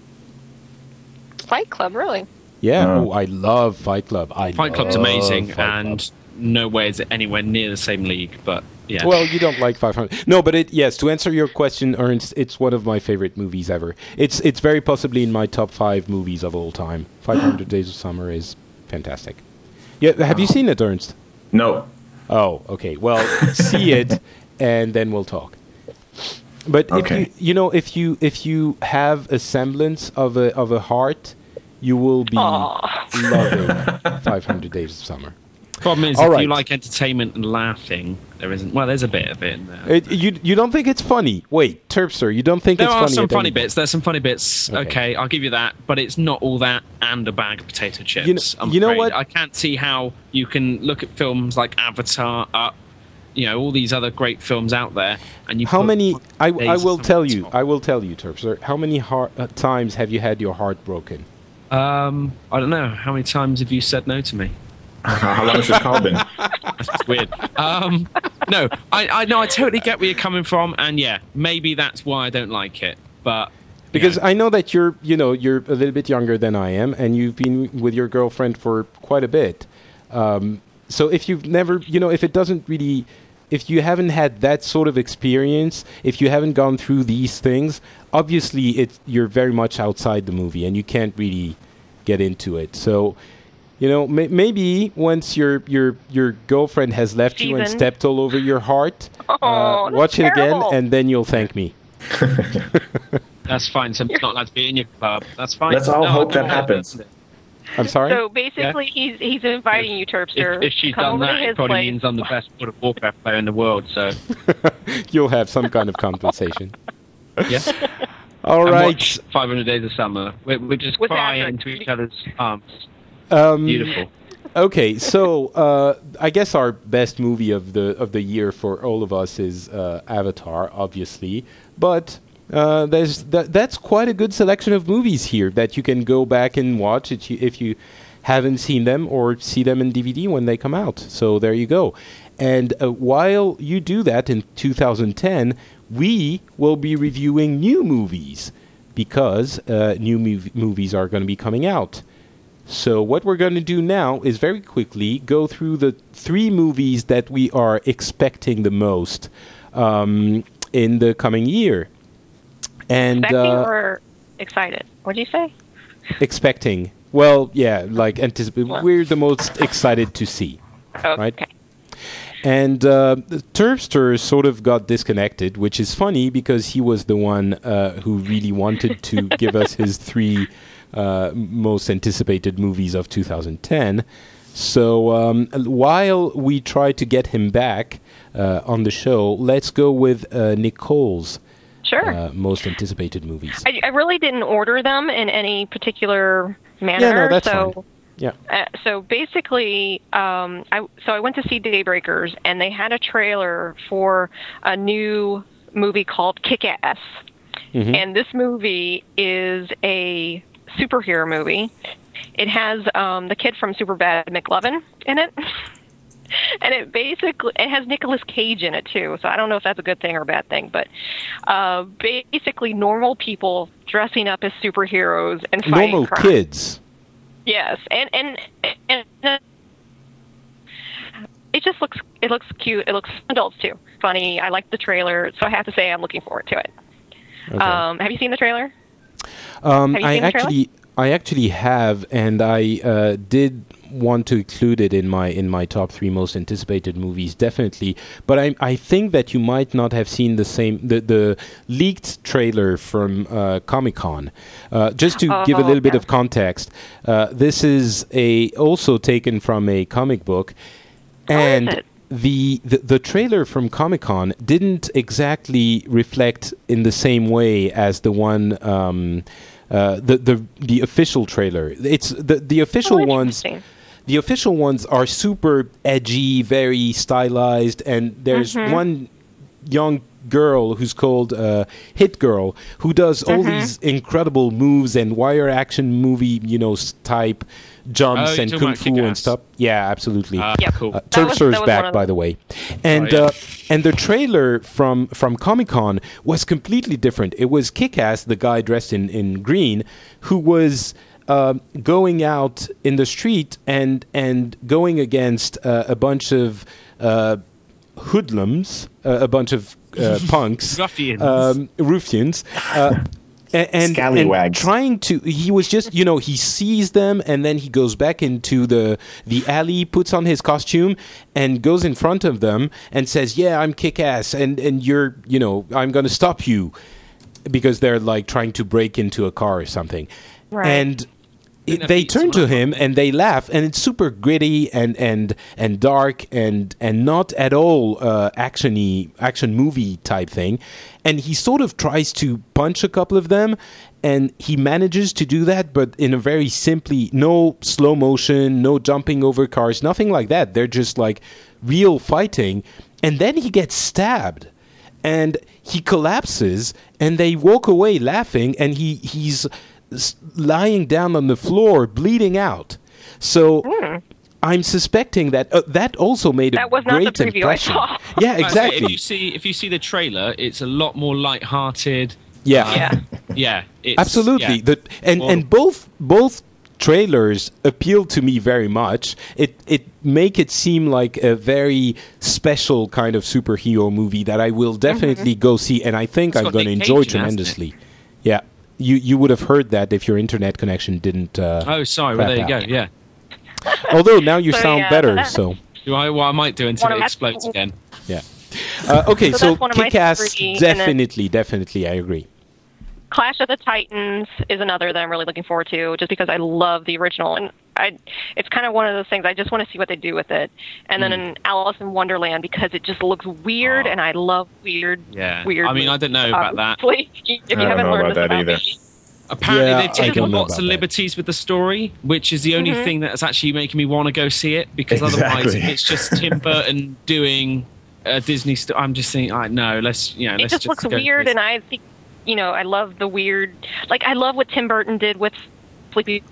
Fight Club, really? Yeah, Oh. oh, I love Fight Club. I Fight Club's love amazing, Fight Club. and no way is it anywhere near the same league. But yeah, Well, you don't like five hundred. No, but it, yes, to answer your question, Ernst, it's one of my favorite movies ever. It's it's very possibly in my top five movies of all time. five hundred Days of Summer is fantastic. Yeah, have you seen it, Ernst? No. Oh, okay. Well, see it, and then we'll talk. But if Okay. you you know if you if you have a semblance of a of a heart, you will be Aw. loving five hundred Days of Summer. problem is All if right. you like entertainment and laughing, there isn't. Well, there's a bit of it in there. It, you you don't think it's funny? Wait, Terpster, you don't think There it's are funny? some at funny any bits. There's some funny bits. Okay. Okay. I'll give you that. But it's not all that and a bag of potato chips. You know- I'm you know afraid. what? I can't see how you can look at films like Avatar, Up, you know, all these other great films out there, and you. How put many? I, Days I of will Summer tell on you. top. I will tell you, Terpster. How many heart, uh, times have you had your heart broken? Um, I don't know. How many times have you said no to me? How long has this call been? That's weird. Um, no, I, I no, I totally get where you're coming from, and yeah, maybe that's why I don't like it. But Because yeah. I know that you're, you know, you're a little bit younger than I am, and you've been with your girlfriend for quite a bit. Um, so if you've never, you know, if it doesn't really, if you haven't had that sort of experience, if you haven't gone through these things, obviously it's you're very much outside the movie, and you can't really get into it. So, you know, may- maybe once your your your girlfriend has left you and Steven. stepped all over your heart, Oh, uh, that's watch it again, terrible. and then you'll thank me. That's fine. Someone's not allowed to be in your club. That's fine. Let's all No, hope I don't that happens. I'm sorry. So basically, he's he's inviting you, Terpster. If, if she's come done over to that, it his probably place. means I'm the best World of Warcraft player in the world. So You'll have some kind of compensation. yeah. All And right. watch five hundred Days of Summer. We're, we're just With crying Patrick. into each other's arms. Um, Beautiful. Okay, so uh, I guess our best movie of the of the year for all of us is uh, Avatar, obviously. But uh, there's th- that's quite a good selection of movies here that you can go back and watch if you, if you haven't seen them or see them in D V D when they come out. So there you go. And uh, while you do that in two thousand ten, we will be reviewing new movies because uh, new mov- movies are going to be coming out. So what we're going to do now is very quickly go through the three movies that we are expecting the most um, in the coming year. And Expecting uh, or excited? What did you say? expecting. Well, yeah, like anticipate. We're the most excited to see. Okay. Right. And uh, Terpster sort of got disconnected, which is funny because he was the one uh, who really wanted to give us his three uh, most anticipated movies of two thousand ten. So um, while we try to get him back uh, on the show, let's go with uh, Nicole's Sure. uh, most anticipated movies. I, I really didn't order them in any particular manner. Yeah, no, that's so, fine. Yeah. Uh, so basically, um, I so I went to see Daybreakers, and they had a trailer for a new movie called Kick-Ass, Mhm. and this movie is a superhero movie. It has um, the kid from Superbad, McLovin, in it. And it basically it has Nicolas Cage in it too, so I don't know if that's a good thing or a bad thing. But uh, basically, normal people dressing up as superheroes and fighting Normal crime. kids. Yes, and and and uh, it just looks it looks cute. It looks adults too. Funny. I like the trailer, so I have to say I'm looking forward to it. Okay. Um, have you seen the trailer? Um, Have you I seen the trailer? actually, I actually have, and I uh, did want to include it in my in my top three most anticipated movies, definitely. But I I think that you might not have seen the same the the leaked trailer from uh, Comic Con. Uh, just to give a Oh, little bit okay. of context, uh, this is a also taken from a comic book, Oh, is and. it? The, the the trailer from Comic-Con didn't exactly reflect in the same way as the one um, uh, the the the official trailer. It's the the official Oh, ones. interesting. The official ones are super edgy, very stylized, and there's Mm-hmm. one young girl who's called uh, Hit Girl, who does all these incredible moves and wire action movie, you know, s- type jumps Oh, you're and talking kung about fu and Kick-Ass. stuff. Yeah, absolutely. Uh, Yep. Cool. Uh, That was- Terpster's that was one back, of by them. the way, and Oh, yeah. uh, and the trailer from from Comic Con was completely different. It was Kick-Ass, the guy dressed in in green, who was uh, going out in the street and and going against uh, a bunch of uh, hoodlums, uh, a bunch of uh, punks, Ruffians. um, ruffians. Uh, a- and, and Scallywags. trying to he was just you know he sees them and then he goes back into the the alley, puts on his costume and goes in front of them and says, yeah, I'm Kick-Ass and and you're you know I'm gonna stop you, because they're like trying to break into a car or something. Right. And it, that they beats turn them to up, him and they laugh, and it's super gritty and and and dark and and not at all uh, actiony action movie type thing. And he sort of tries to punch a couple of them, and he manages to do that, but in a very simply, no slow motion, no jumping over cars, nothing like that. They're just like real fighting, and then he gets stabbed. And he collapses, and they walk away laughing, and he he's s- lying down on the floor, bleeding out. So I'm suspecting that uh, that also made a That was not the great preview I impression. saw. Yeah, Like I say, exactly. If you see if you see the trailer, it's a lot more light-hearted. Yeah, Yeah. Yeah, it's, absolutely. yeah. The, and Well- and both both trailers appeal to me very much. It it make it seem like a very special kind of superhero movie that I will definitely go see, and I think It's I'm got going to Nick enjoy Cage in it, hasn't it? tremendously. Yeah, you you would have heard that if your internet connection didn't. Uh, Oh, sorry. Well, crap there you out. go. Yeah. Although now you So, sound yeah, better, that- so Do I, well, I might do until One of it my- explodes again. yeah. Uh, okay, So so, that's one of my Kick-Ass, three, and then- definitely, definitely, I agree. Clash of the Titans is another that I'm really looking forward to, just because I love the original, and I, it's kind of one of those things. I just want to see what they do with it. And then in Alice in Wonderland, because it just looks weird, Oh. and I love weird, Yeah. weird. I mean, I don't know about that. obviously. If you I don't haven't know learned about this that about either. me. Apparently, Yeah, they've I taken don't know lots about of that. liberties with the story, which is the only Mm-hmm. thing that's actually making me want to go see it. Because otherwise, Exactly. if it's just Tim Burton doing a Disney story, I'm just thinking, like, no, let's, you know, It let's just looks go weird, with- and I think, you know, I love the weird. Like, I love what Tim Burton did with Sleepy.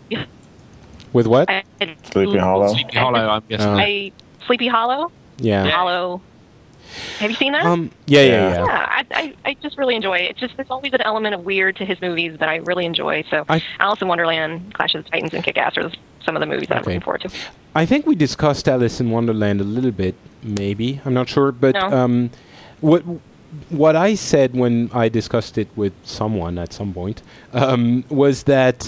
With what? I, Sleepy Hollow. Sleepy Hollow, I'm guessing. Uh, I, Sleepy Hollow. Yeah. Hollow. Have you seen that? Um. Yeah, yeah, Yeah. yeah. Yeah, I, I, I just really enjoy it. It's just there's always an element of weird to his movies that I really enjoy. So, I- Alice in Wonderland, Clash of the Titans, and Kick-Ass are some of the movies that I'm Okay. looking forward to. I think we discussed Alice in Wonderland a little bit, maybe. I'm not sure, but No. um, what what I said when I discussed it with someone at some point um, was that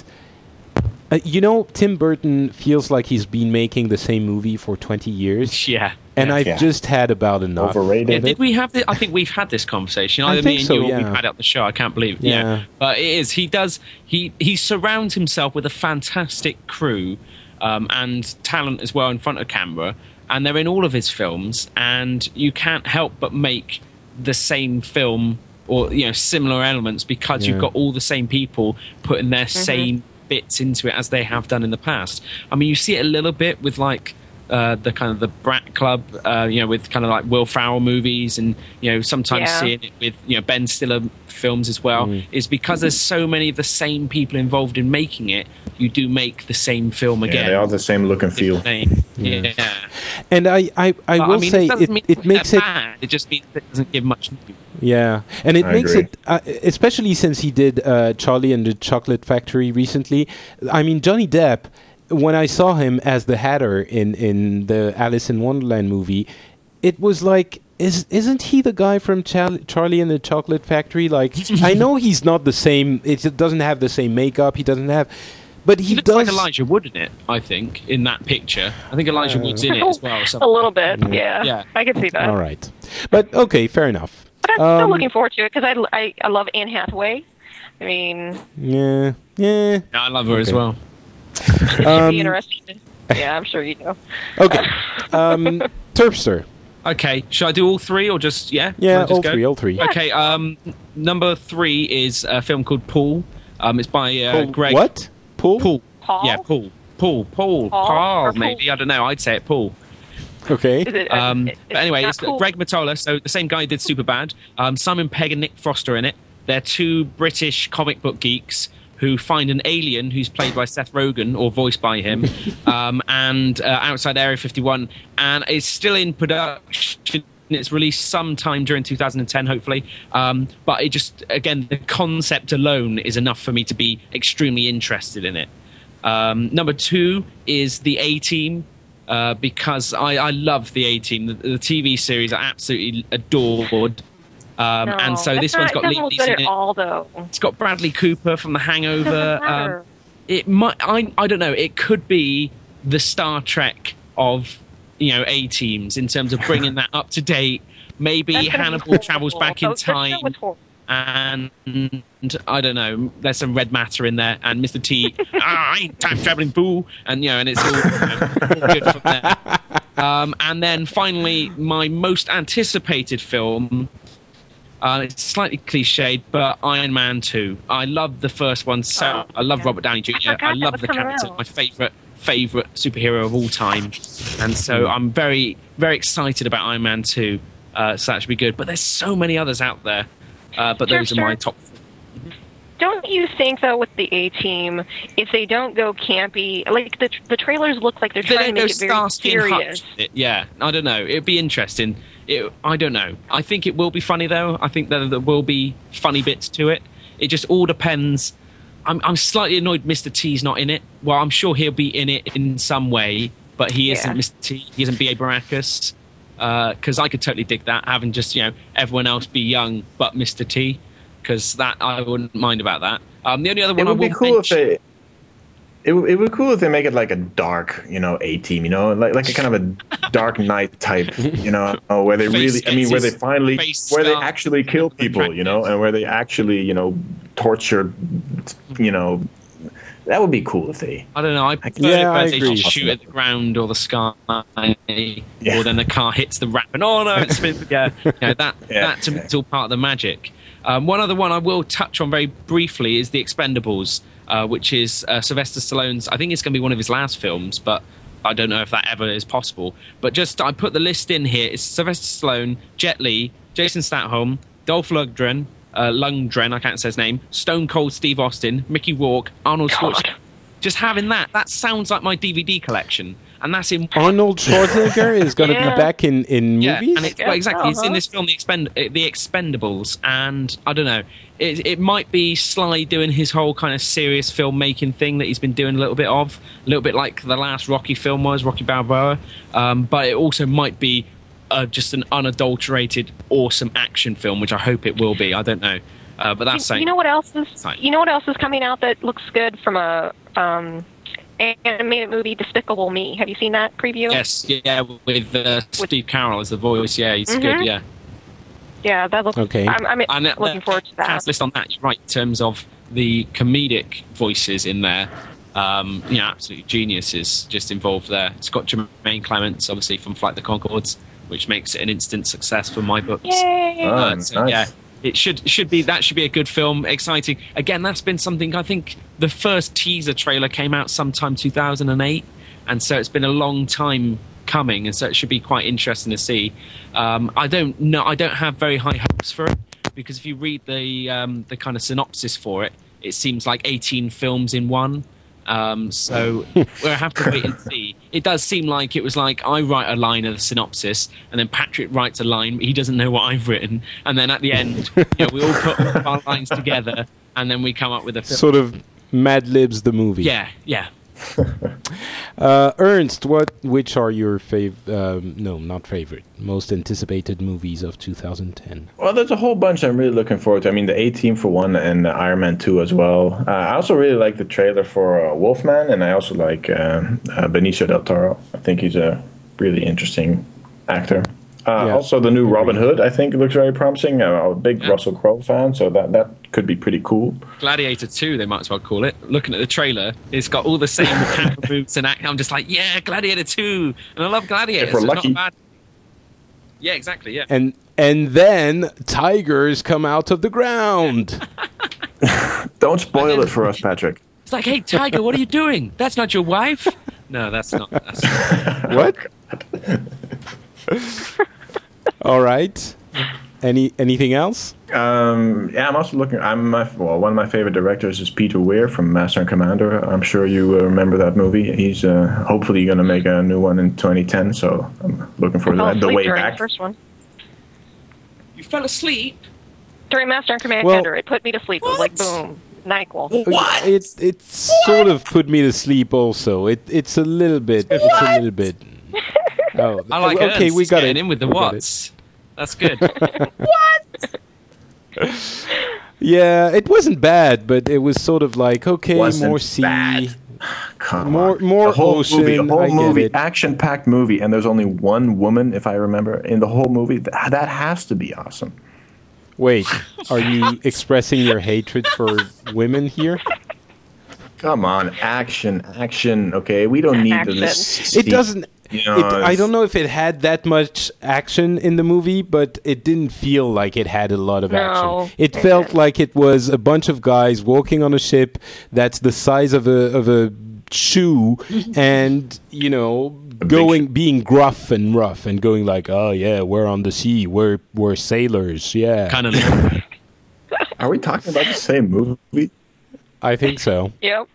uh, you know Tim Burton feels like he's been making the same movie for twenty years, Yeah. and I've Yeah. just had about enough. Overrated. Yeah, of it. did we have this? I think we've had this conversation. I Either think me and so, you, or yeah. we've had it at the show. I can't believe. Yeah. Yeah. but it is. He does. He he surrounds himself with a fantastic crew um, and talent as well in front of camera, and they're in all of his films. And you can't help but make the same film or you know similar elements because Yeah. you've got all the same people putting their same bits into it as they have done in the past. I mean, you see it a little bit with like. Uh, the kind of the Brat Club, uh, you know, with kind of like Will Ferrell movies, and you know, sometimes Yeah. seeing it with you know Ben Stiller films as well, Mm. is because there's so many of the same people involved in making it. You do make the same film Yeah, again. they all the same look and feel. Name. Yeah. And I, I, I But, will I mean, say it, doesn't it, mean it makes they're it bad. It just means it doesn't give much. Yeah, and it I makes agree. it, uh, especially since he did uh, Charlie and the Chocolate Factory recently. I mean, Johnny Depp, when I saw him as the Hatter in, in the Alice in Wonderland movie, it was like, is isn't he the guy from Char- Charlie and the Chocolate Factory? Like, I know he's not the same. It doesn't have the same makeup. He doesn't have, but he, He looks does. like Elijah Wood in it. I think in that picture. I think Elijah Wood's in it as well. Or A something. little bit, yeah. Yeah. I can see that. All right, but okay, fair enough. But I'm still Um, looking forward to it because I, I, I love Anne Hathaway. I mean, Yeah, yeah. Yeah, I love her as Okay. well. it'd Um, be interesting. Yeah, I'm sure you do. Okay, um, Terpster. Okay, should I do all three or just yeah? Yeah, Can I just all go? three, all three. Okay, um, number three is a film called Paul. Um, it's by uh, Paul- Greg. What? Paul? Paul. Paul? Yeah, Paul. Paul. Paul. Paul Paul. or Paul? Maybe I don't know. I'd say it Paul. Okay. Is it, Um, it's but anyway, not it's cool? Greg Mottola, so the same guy who did Superbad. Um, Simon Pegg and Nick Frost are in it. They're two British comic book geeks who find an alien who's played by Seth Rogen, or voiced by him, um, and uh, outside Area fifty-one. And it's still in production. It's released sometime during two thousand ten, hopefully. Um, but it just, again, the concept alone is enough for me to be extremely interested in it. Um, number two is The A-Team. Uh, because I, I love the A-Team. The, the T V series I absolutely adored. Um, No, and so that's this not, one's got it Liam doesn't look Neeson good in at it. all, though. It's got Bradley Cooper from The Hangover. Doesn't matter. Um, it might. I. I don't know. It could be the Star Trek of, you know, A-Teams in terms of bringing that up to date. Maybe That's gonna be Hannibal horrible. travels back in Oh, the show time. was horrible. And I don't know, there's some red matter in there, and Mister T, ah, I ain't time traveling fool, and you know, and it's all you know, good from there. Um, and then finally, my most anticipated film. Uh, it's slightly cliched, but Iron Man two. I love the first one so. Oh, I love yeah. Robert Downey Junior I forgot I that love was the coming character, out. my favorite favorite superhero of all time, and so I'm very very excited about Iron Man two. Uh, so that should be good. But there's so many others out there. Uh, but Sure, those are sure. my top. Don't you think, though, with the A-Team, if they don't go campy, like the the trailers look like they're They trying don't to go make it very Starsky and serious. Hutch. It- Yeah, I don't know. It'd be interesting. It, I don't know. I think it will be funny though. I think that there will be funny bits to it. It just all depends. I'm I'm slightly annoyed Mister T's not in it. Well, I'm sure he'll be in it in some way, but he isn't Yeah. Mister T. He isn't B A. Baracus. Because I could totally dig that, having just, you know, everyone else be young but Mister T. Because that I wouldn't mind about that. Um, the only other It one I would will be cool mention, if they. It, would- it would be cool if they make it like a dark, you know, A team, you know, like like a kind of a Dark Knight type, you know, where they Face really, I mean, gets where they his finally, face where they scarred. actually kill people, you know, and where they actually, you know, torture, you know, that would be cool if they. I don't know. I prefer Yeah, it I where they agree. just shoot at the ground or the sky, Yeah. or then the car hits the ramp, and oh no, it's been yeah. You know, that Yeah. that to me is all part of the magic. Um, one other one I will touch on very briefly is The Expendables, uh, which is uh, Sylvester Stallone's. I think it's going to be one of his last films, but I don't know if that ever is possible. But just I put the list in here. It's Sylvester Stallone, Jet Li, Jason Statham, Dolph Lundgren. Uh, Lundgren, I can't say his name. Stone Cold Steve Austin, Mickey Rourke, Arnold Schwarzenegger. Just having that, that sounds like my D V D collection, and that's in. Arnold Schwarzenegger is going to Yeah. be back in, in Yeah, movies? and it's, well, exactly. It's in Uh-huh. this film, The, Expend- uh, the Expendables, and I don't know. It, it might be Sly doing his whole kind of serious filmmaking thing that he's been doing a little bit of, a little bit like the last Rocky film was, Rocky Balboa. Um, but it also might be uh, just an unadulterated, awesome action film, which I hope it will be. I don't know, uh, but that's You, saying. you know what else is? Sorry. You know what else is coming out that looks good from a um, animated movie, Despicable Me. Have you seen that preview? Yes, yeah, with uh, Steve Carell as the voice. Yeah, he's Mhm. good. Yeah. Yeah, that looks. Okay. I'm, I'm And uh, looking forward to that. cast list on that, you're right, in terms of the comedic voices in there. Um, you know, absolutely geniuses just involved there. It's got Jermaine Clements, obviously, from Flight the Conchords, which makes it an instant success for my books. Yay! Oh, Uh, so, nice. Yeah, it should should be that should be a good film, exciting. Again, that's been something. I think the first teaser trailer came out sometime two thousand eight, and so it's been a long time coming, and so it should be quite interesting to see. Um, I don't know. I don't have very high hopes for it because if you read the um, the kind of synopsis for it, it seems like eighteen films in one. Um, so we'll have to wait and see. It does seem like it was like I write a line of the synopsis, and then Patrick writes a line. But he doesn't know what I've written, and then at the end, you know, we all put all of our lines together, and then we come up with a film. Sort of Mad Libs the movie. Yeah, yeah. Uh, Ernst, what? Which are your fav? Um, no, not favorite. Most anticipated movies of two thousand ten. Well, there's a whole bunch I'm really looking forward to. I mean, the A-Team for one, and uh, Iron Man two as well. Uh, I also really like the trailer for uh, Wolfman, and I also like uh, uh, Benicio del Toro. I think he's a really interesting actor. Uh, Yeah. Also, the new Robin Hood, I think, looks very promising. I'm a big Yeah. Russell Crowe fan, so that, that could be pretty cool. Gladiator two, they might as well call it. Looking at the trailer, it's got all the same camera moves and act. I'm just like, yeah, Gladiator two, and I love Gladiator. If we're so it's lucky. not bad. Yeah, exactly. Yeah. And and then tigers come out of the ground. Don't spoil it for us, Patrick. It's like, hey, Tiger, what are you doing? That's not your wife. No, that's not. That's not. What? All right. Any anything else? Um, yeah, I'm also looking. I'm my, well, one of my favorite directors is Peter Weir from Master and Commander. I'm sure you uh, remember that movie. He's uh, hopefully going to make a new one in twenty ten. So I'm looking forward to I fell that. The asleep Way during Back. the first one. You fell asleep. During Master and Commander, Well- it put me to sleep. It was like, boom, NyQuil. What? It it sort of put me to sleep. Also, it it's a little bit. It's a little bit. Oh, I like okay. Ernst We got getting it. in with the We got it. watts. That's good. Yeah, it wasn't bad, but it was sort of like okay, Wasn't more sea. bad. Come More- on. more a whole ocean, movie, a whole I get movie, it. action-packed movie, and there's only one woman, if I remember, in the whole movie. Th- That has to be awesome. Wait, are you expressing your hatred for women here? Come on, action, action. Okay, we don't need Action. this. It doesn't. You know, it, I it's- don't know if it had that much action in the movie, but it didn't feel like it had a lot of No, action. It it felt didn't. like it was a bunch of guys walking on a ship that's the size of a of a shoe, and you know, big going ship. being gruff and rough and going like, oh yeah, we're on the sea, we're we're sailors, yeah. kind of. Are we talking about the same movie? I think so. Yep.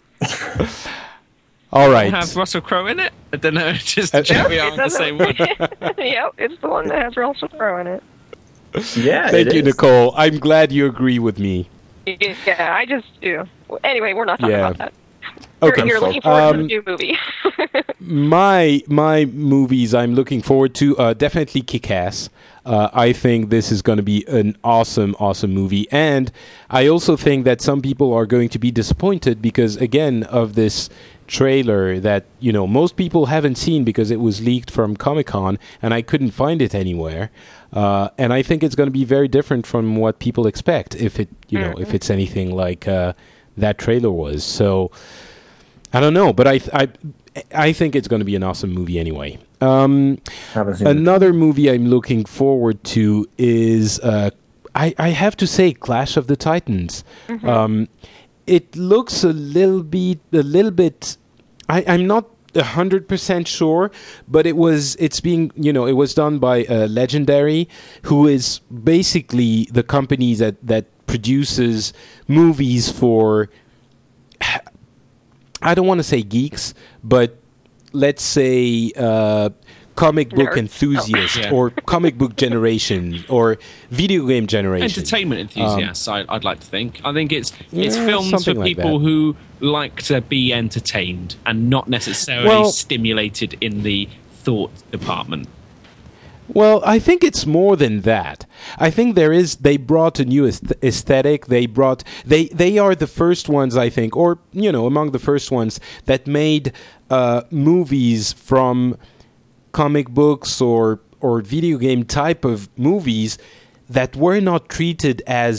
All right. Have Russell Crowe in it? I don't know. Just Uh, check we are It on the doesn't- same one. Yep, it's the one that has Russell Crowe in it. Yeah, Thank it you, is. Nicole. I'm glad you agree with me. Yeah, I just do. Anyway, we're not talking Yeah. about that. Okay. You're, you're looking forward to Um, the new movie. my my movies I'm looking forward to uh, definitely Kick-Ass. Uh, I think this is going to be an awesome, awesome movie, and I also think that some people are going to be disappointed because, again, of this trailer that you know most people haven't seen because it was leaked from Comic-Con, and I couldn't find it anywhere. Uh, and I think it's going to be very different from what people expect if it, you know, if it's anything like uh, that trailer was. So. I don't know, but I th- I I think it's going to be an awesome movie anyway. Um, Haven't seen it. another movie I'm looking forward to is uh, I I have to say Clash of the Titans. Um, it looks a little bit a little bit. I, I'm not a hundred percent sure, but it was it's being you know it was done by uh, Legendary, who is basically the company that that produces movies for. I don't want to say geeks, but let's say uh, comic book Nerds. enthusiasts Yeah. or comic book generation or video game generation. Entertainment enthusiasts, I, I'd like to think. I think it's it's Yeah, films for something like people that. who like to be entertained and not necessarily Well- stimulated in the thought department. Well, I think it's more than that. I think there is. They brought a new aesth- aesthetic. They brought. They they are the first ones, I think, or you know, among the first ones that made uh, movies from comic books or or video game type of movies that were not treated as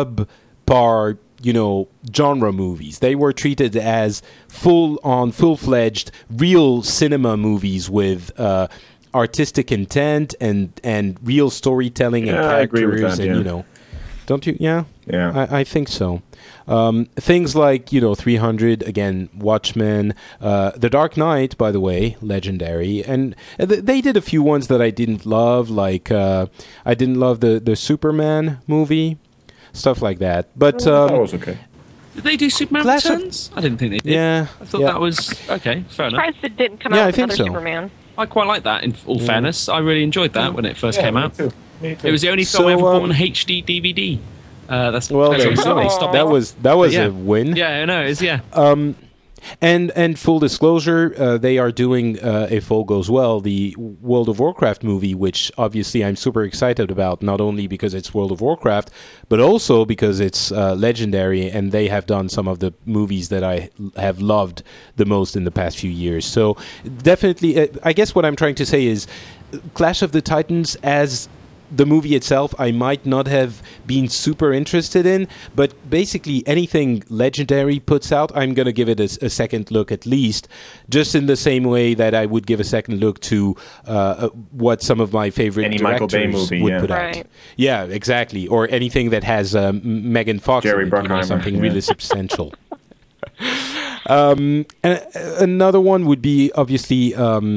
subpar, you know, genre movies. They were treated as full on, full fledged, real cinema movies with. Uh, artistic intent and and real storytelling and Yeah, I agree characters with that, and yeah. you know don't you yeah Yeah. I, I think so um, things like you know three hundred again Watchmen uh, The Dark Knight by the way Legendary and th- they did a few ones that I didn't love like uh, I didn't love the the Superman movie stuff like that but that um, was okay. Did they do Superman Clash of- Returns? I didn't think they did. yeah I thought yeah. that was okay. Fair enough. Surprised it didn't come Yeah, out I with think another so. Superman. I quite like that. In all fairness, I really enjoyed that when it first came out. Me too. Me too. It was the only film So, I ever bought um, on H D D V D. Uh, that's well that's there you what go. they stopped that it. was that was Yeah. a win. Yeah, I know. It's yeah. Um, and and full disclosure, uh, they are doing, uh, if all goes well, the World of Warcraft movie, which obviously I'm super excited about, not only because it's World of Warcraft, but also because it's uh, Legendary, and they have done some of the movies that I l- have loved the most in the past few years. So definitely, uh, I guess what I'm trying to say is Clash of the Titans as the movie itself I might not have been super interested in, but basically anything Legendary puts out, I'm going to give it a, s- a second look at least, just in the same way that I would give a second look to uh, uh, what some of my favorite Any Michael directors Bay movie, would yeah. put out. Right. Yeah, exactly. Or anything that has um, M- Megan Fox Jerry in it, you know, Bruckheimer, something yeah. really substantial. Um, and uh, another one would be obviously um,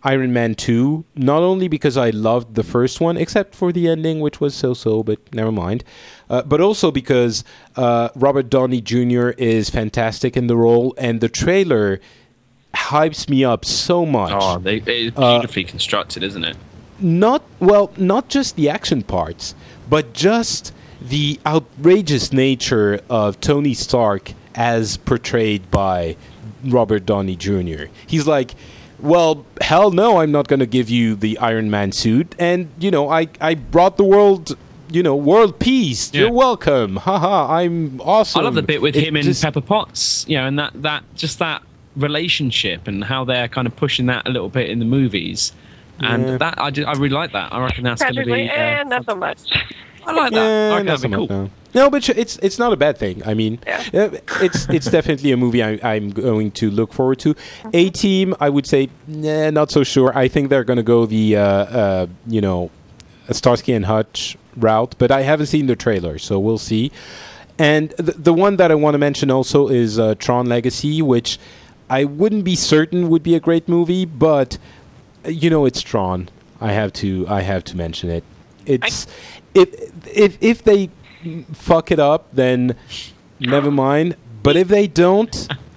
Iron Man two, not only because I loved the first one, except for the ending, which was so-so, but never mind, uh, but also because uh, Robert Downey Junior is fantastic in the role, and the trailer hypes me up so much. Oh, they, it's beautifully uh, constructed, isn't it? Not, well, not just the action parts, but just the outrageous nature of Tony Stark as portrayed by Robert Downey Junior He's like, well, hell no, I'm not going to give you the Iron Man suit. And, you know, I, I brought the world, you know, world peace. Yeah. You're welcome. Haha, I'm awesome. I love the bit with it him just, and Pepper Potts, you know, and that, that just that relationship and how they're kind of pushing that a little bit in the movies. And yeah. that I, do, I really like that. I reckon that's going to be... Uh, eh, not so much. I like that. Yeah, I reckon that'd be cool. No. no, but it's it's not a bad thing. I mean, yeah. it's it's definitely a movie I, I'm going to look forward to. A-Team, I would say, nah, not so sure. I think they're going to go the, uh, uh, you know, Starsky and Hutch route, but I haven't seen the trailer, so we'll see. And the, the one that I want to mention also is uh, Tron Legacy, which I wouldn't be certain would be a great movie, but, you know, it's Tron. I have to I have to mention it. It's... I- If if if they fuck it up, then never mind. But if they don't,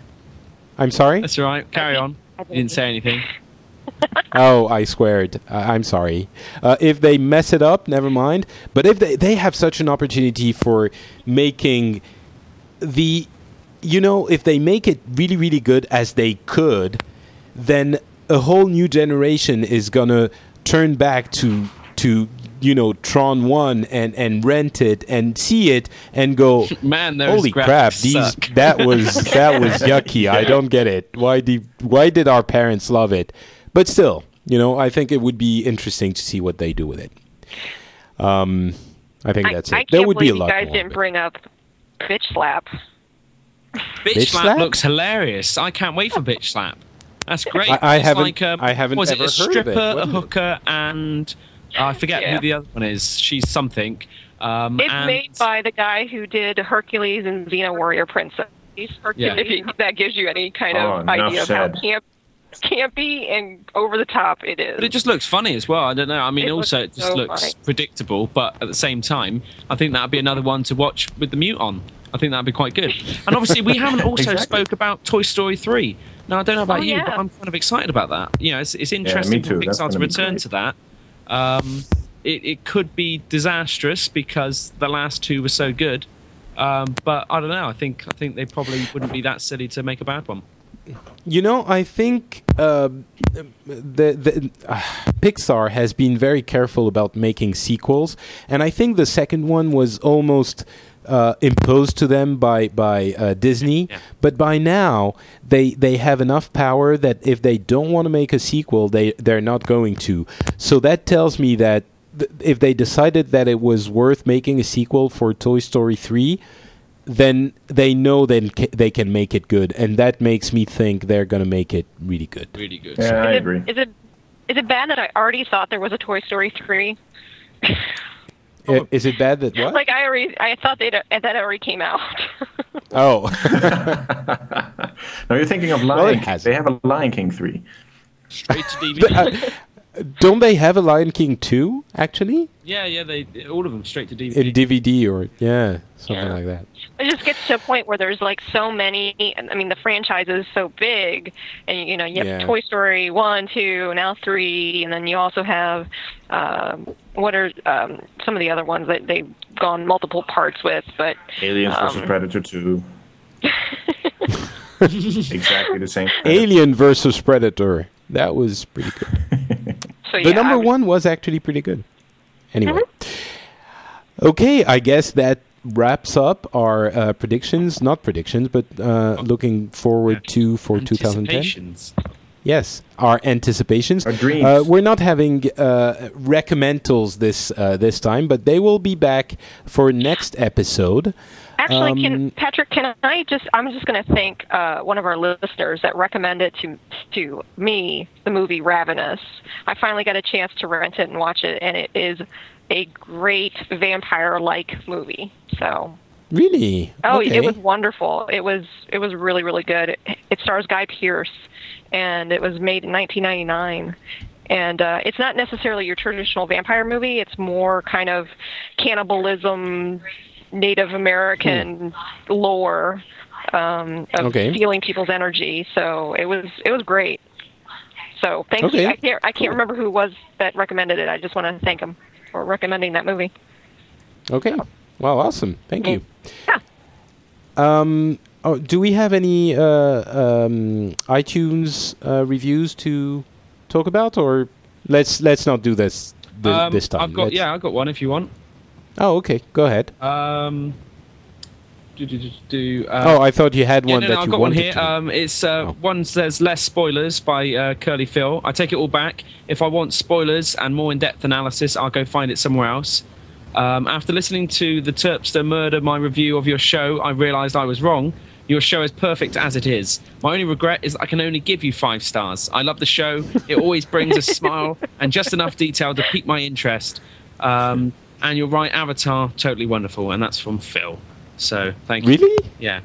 I'm sorry. That's all right. Carry on. You didn't say anything. Oh, I squared. Uh, I'm sorry. Uh, if they mess it up, never mind. But if they they have such an opportunity for making the, you know, if they make it really really good as they could, then a whole new generation is gonna turn back to to. you know, Tron one and, and rent it and see it and go, man, those holy crap, these suck. that was that was yucky. Yeah. I don't get it. Why did why did our parents love it? But still, you know, I think it would be interesting to see what they do with it. Um, I think that's I, it. I there can't would be a believe lot you guys more, didn't but. bring up Bitch Slap. Bitch, Bitch Slap, Slap looks hilarious. I can't wait for Bitch Slap. That's great. I, I it's haven't. Like, um, I haven't was ever it a heard stripper, of it. a hooker, and uh, I forget yeah. who the other one is. She's something. Um, it's and made by the guy who did Hercules and Xena Warrior Princess. Yeah. If you, that gives you any kind Oh, of idea of how said. camp, campy and over the top it is. But it just looks funny as well. I don't know. I mean, It also looks it just so looks funny. predictable, but at the same time, I think that'd be another one to watch with the mute on. I think that'd be quite good. And obviously, we haven't also Exactly. spoke about Toy Story three. Now, I don't know about Oh, you, yeah. but I'm kind of excited about that. You know, it's, it's interesting too. for That's Pixar to gonna be return great. to that. Um, it, it could be disastrous because the last two were so good. Um, but I don't know. I think I think they probably wouldn't be that silly to make a bad one. You know, I think uh, the, the uh, Pixar has been very careful about making sequels, and I think the second one was almost uh, imposed to them by by uh, Disney. Yeah. But by now, they they have enough power that if they don't want to make a sequel, they they're not going to. So that tells me that th- if they decided that it was worth making a sequel for Toy Story three, then they know then ca- they can make it good, and that makes me think they're going to make it really good. Really good. Yeah, I is, agree. It, is it is it bad that I already thought there was a Toy Story three? I- Is it bad that what? Like I already, I thought they that already came out. Oh, No, you're thinking of Lion Well, it King. hasn't. They have a Lion King three. Straight to D V D. But, uh, don't they have a Lion King two actually yeah, yeah. They all of them straight to D V D. in D V D or yeah something Yeah. like that? It just gets to a point where there's like so many. I mean, the franchise is so big, and you know, you have Yeah. Toy Story one, two, now three, and then you also have um, what are um, some of the other ones that they've gone multiple parts with. But Aliens um, versus Predator two. Exactly the same. Alien versus Predator. That was pretty good. so The yeah, number I was- one was actually pretty good. Anyway, okay, I guess that wraps up our uh, predictions. Not predictions, but uh, looking forward to for two thousand ten. Anticipations. Yes, our anticipations. Our dreams. Uh, we're not having uh, recommendals this uh, this time, but they will be back for next episode. Actually, Um, can Patrick? Can I just? I'm just going to thank uh, one of our listeners that recommended to to me the movie Ravenous. I finally got a chance to rent it and watch it, and it is a great vampire-like movie. So Really? Oh, okay. it was wonderful. It was it was really really good. It, it stars Guy Pearce, and it was made in nineteen ninety-nine. And uh, it's not necessarily your traditional vampire movie. It's more kind of cannibalism, Native American hmm. lore um, of okay. stealing people's energy. So it was it was great. So thank okay. you. I can't I can't remember who it was that recommended it. I just want to thank him for recommending that movie. Okay. Wow. Awesome. Thank you. Yeah. Um. Oh, do we have any uh, um, iTunes uh, reviews to talk about, or let's let's not do this th- um, this time? I've got let's... yeah, I've got one if you want. Oh, okay. Go ahead. Um. Do, do, do, do, uh, oh, I thought you had yeah, one no, that no, I've you got one wanted here. to. Um, it's uh, Oh. one says less spoilers by uh, Curly Phil. I take it all back. If I want spoilers and more in-depth analysis, I'll go find it somewhere else. Um, after listening to the Terpster Murder, my review of your show, I realised I was wrong. Your show is perfect as it is. My only regret is I can only give you five stars. I love the show. It always brings a smile and just enough detail to pique my interest. Um, and you're right, Avatar, totally wonderful. And that's from Phil. So, thank you. Really? Yeah.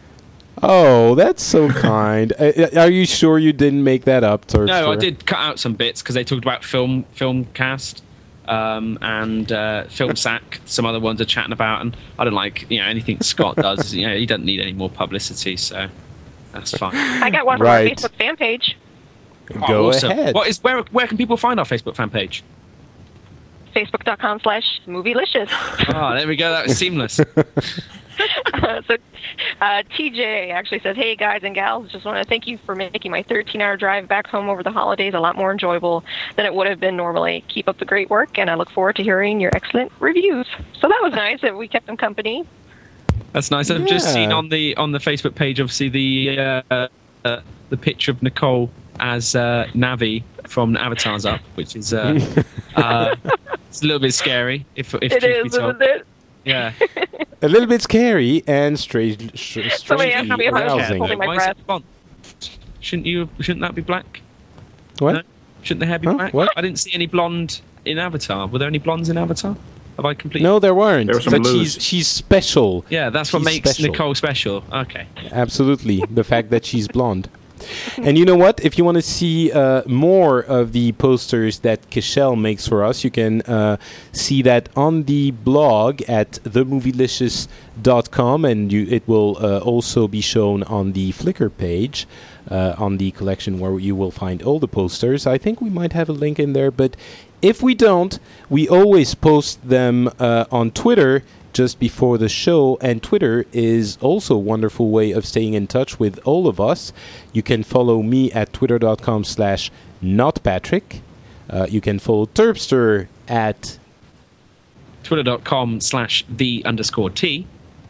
Oh, that's so kind. Uh, Are you sure you didn't make that up, Terpster? No, I did cut out some bits because they talked about film film cast um, and uh, film sack. Some other ones are chatting about, and I don't like you know anything Scott does. You know, he doesn't need any more publicity, so that's fine. I got one from Right. our Facebook fan page. Go Oh, awesome. ahead. What is where? Where can people find our Facebook fan page? Facebook.com slash Movielicious. Oh, there we go. That was seamless. uh, so uh, T J actually says, hey guys and gals, just want to thank you for making my thirteen hour drive back home over the holidays a lot more enjoyable than it would have been normally. Keep up the great work, and I look forward to hearing your excellent reviews. So that was nice that we kept them company. That's nice. I've just Yeah. seen on the on the Facebook page, obviously the uh, uh, the picture of Nicole as uh, Navi from Avatar's up, which is uh, uh, it's a little bit scary. If if It truth is, be told. isn't it? Yeah. A little bit scary and strange, sh- Somebody asked strangely me if I was arousing. holding my Why is breath. it blonde? Shouldn't you? Shouldn't that be black? What? No? Shouldn't the hair be Huh? black? What? I didn't see any blonde in Avatar. Were there any blondes in Avatar? Have I completely? No, there weren't. There were some but blues. she's she's special. Yeah, that's what She's makes special. Nicole special. Okay. Absolutely, the fact that she's blonde. And you know what? If you want to see uh, more of the posters that Kishel makes for us, you can uh, see that on the blog at the movielicious dot com, and you, it will uh, also be shown on the Flickr page uh, on the collection where you will find all the posters. I think we might have a link in there, but if we don't, we always post them uh, on Twitter just before the show, and Twitter is also a wonderful way of staying in touch with all of us. You can follow me at twitter.com slash notpatrick. Uh, you can follow Terpster at Twitter.com slash the underscore T.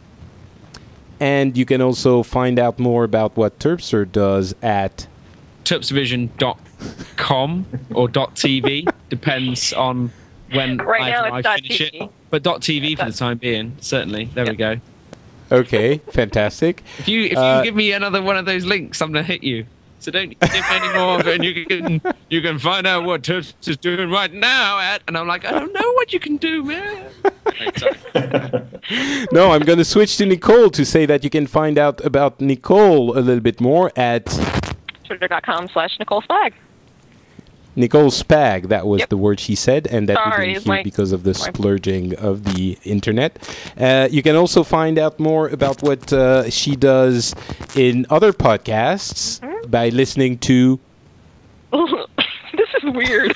and you can also find out more about what Terpster does at terpsvision dot com or .tv, depends on when Right I, now I it's dot finish T V. it. But .tv for the time being, certainly. There we go. okay, fantastic. If you if Uh, you give me another one of those links, I'm gonna hit you. So don't give me any more of it, and you can you can find out what Terps is doing right now at. And I'm like, I don't know what you can do, man. Right, sorry. No, I'm going to switch to Nicole to say that you can find out about Nicole a little bit more at Twitter.com slash Nicole Spag. Nicole Spag. That was Yep. the word she said, and that Sorry, we didn't it's hear my- because of the my- splurging of the internet. Uh, you can also find out more about what uh, she does in other podcasts Hmm? by listening to... This is weird.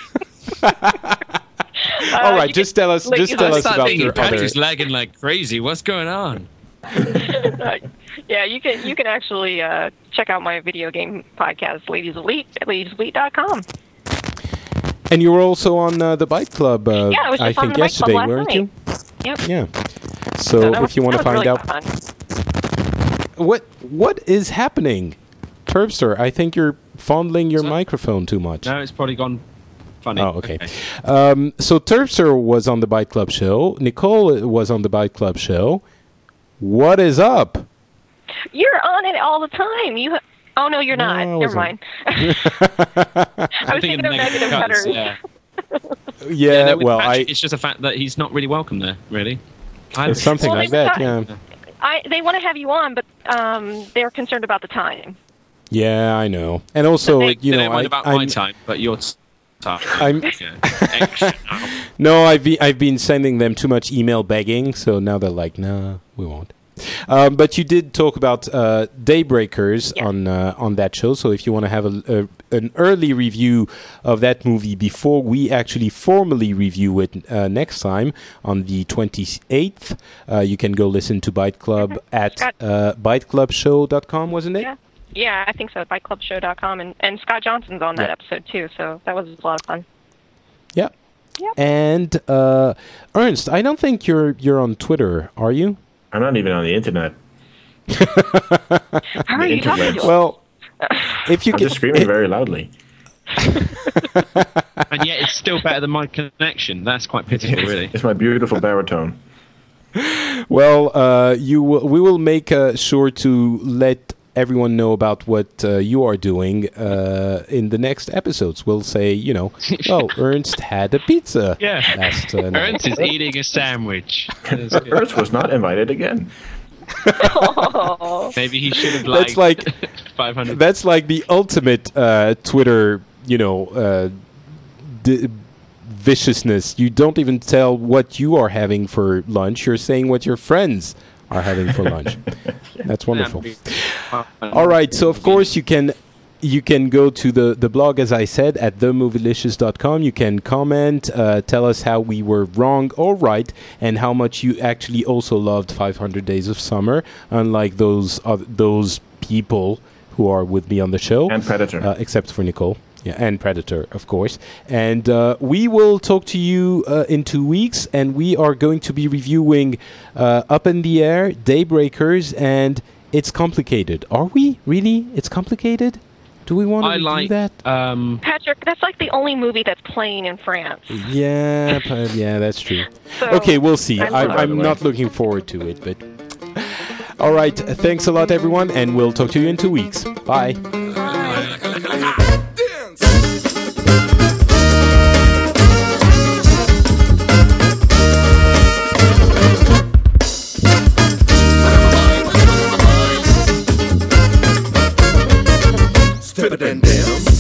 All right, you just tell us, ladies just tell and us about Thinking your other... Patrick's lagging like crazy. What's going on? Uh, yeah, you can you can actually uh, check out my video game podcast, Ladies Elite, at ladies elite dot com. And you were also on uh, the Bike Club, uh, Yeah, I was just on think, the Bike Club yesterday, last weren't you? Yep. Yeah. So that was- if you want to that was find really out... fun. What What is happening? Terpster, I think you're fondling your So- microphone too much. No, it's probably gone funny. Oh, okay. Um, so Terpster was on the Bike Club show. Nicole was on the Bike Club show. What is up? You're on it all the time. You. Oh no, you're No, not. I Never wasn't. mind. I was thinking of negative cutters, cutters. Yeah. Yeah, Yeah, no, with well, Patrick, I it's just a fact that he's not really welcome there, really. I something Well, like they that. were Yeah. talking- I they want to have you on, but um, they're concerned about the time. Yeah, I know. And also, They- you They know, don't mind I, about I'm, my time, but your t- time. I'm- Yeah, extra now. no, I've been I've been sending them too much email begging, so now they're like, nah, we won't. Um, but you did talk about uh, Daybreakers Yeah. on uh, on that show. So if you want to have a, a, an early review of that movie before we actually formally review it uh, next time on the twenty-eighth, uh, you can go listen to Byte Club at Scott. uh, byte club show dot com, wasn't it? Yeah. Yeah, I think so. Bike Club Show dot com, and and Scott Johnson's on that Yeah. episode too, so that was a lot of fun. Yeah. Yep. And uh, Ernst, I don't think you're you're on Twitter, are you? I'm not even on the internet. How are you talking interwebs. to? Well, if you I'm can, just screaming very loudly. And yet it's still better than my connection. That's quite pitiful, really. It's my beautiful baritone. well, uh, you will, we will make uh, sure to let everyone know about what uh, you are doing uh, in the next episodes. We'll say, you know, oh, Ernst had a pizza. Yeah. Last, uh, night. Ernst is eating a sandwich. That's good. Earth was not invited again. Oh. Maybe he should have That's liked like- five hundred. That's like the ultimate uh, Twitter, you know, uh, d- viciousness. You don't even tell what you are having for lunch. You're saying what your friends are having for lunch. That's wonderful. All right, so of course you can you can go to the, the blog, as I said, at the movielicious dot com. You can comment, uh, tell us how we were wrong or right, and how much you actually also loved five hundred Days of Summer, unlike those uh, those people who are with me on the show. And Predator. Uh, except for Nicole. Yeah, and Predator, of course. And uh, we will talk to you uh, in two weeks, and we are going to be reviewing uh, Up in the Air, Daybreakers, and It's Complicated. Are we? Really? It's Complicated? Do we want to I review like. that? Um, Patrick, that's like the only movie that's playing in France. Yeah, but- yeah, that's true. So, Okay, we'll see. I'm I, sorry. I'm not looking forward to it, but... All right, thanks a lot, everyone, and we'll talk to you in two weeks. Bye. Step it and dance.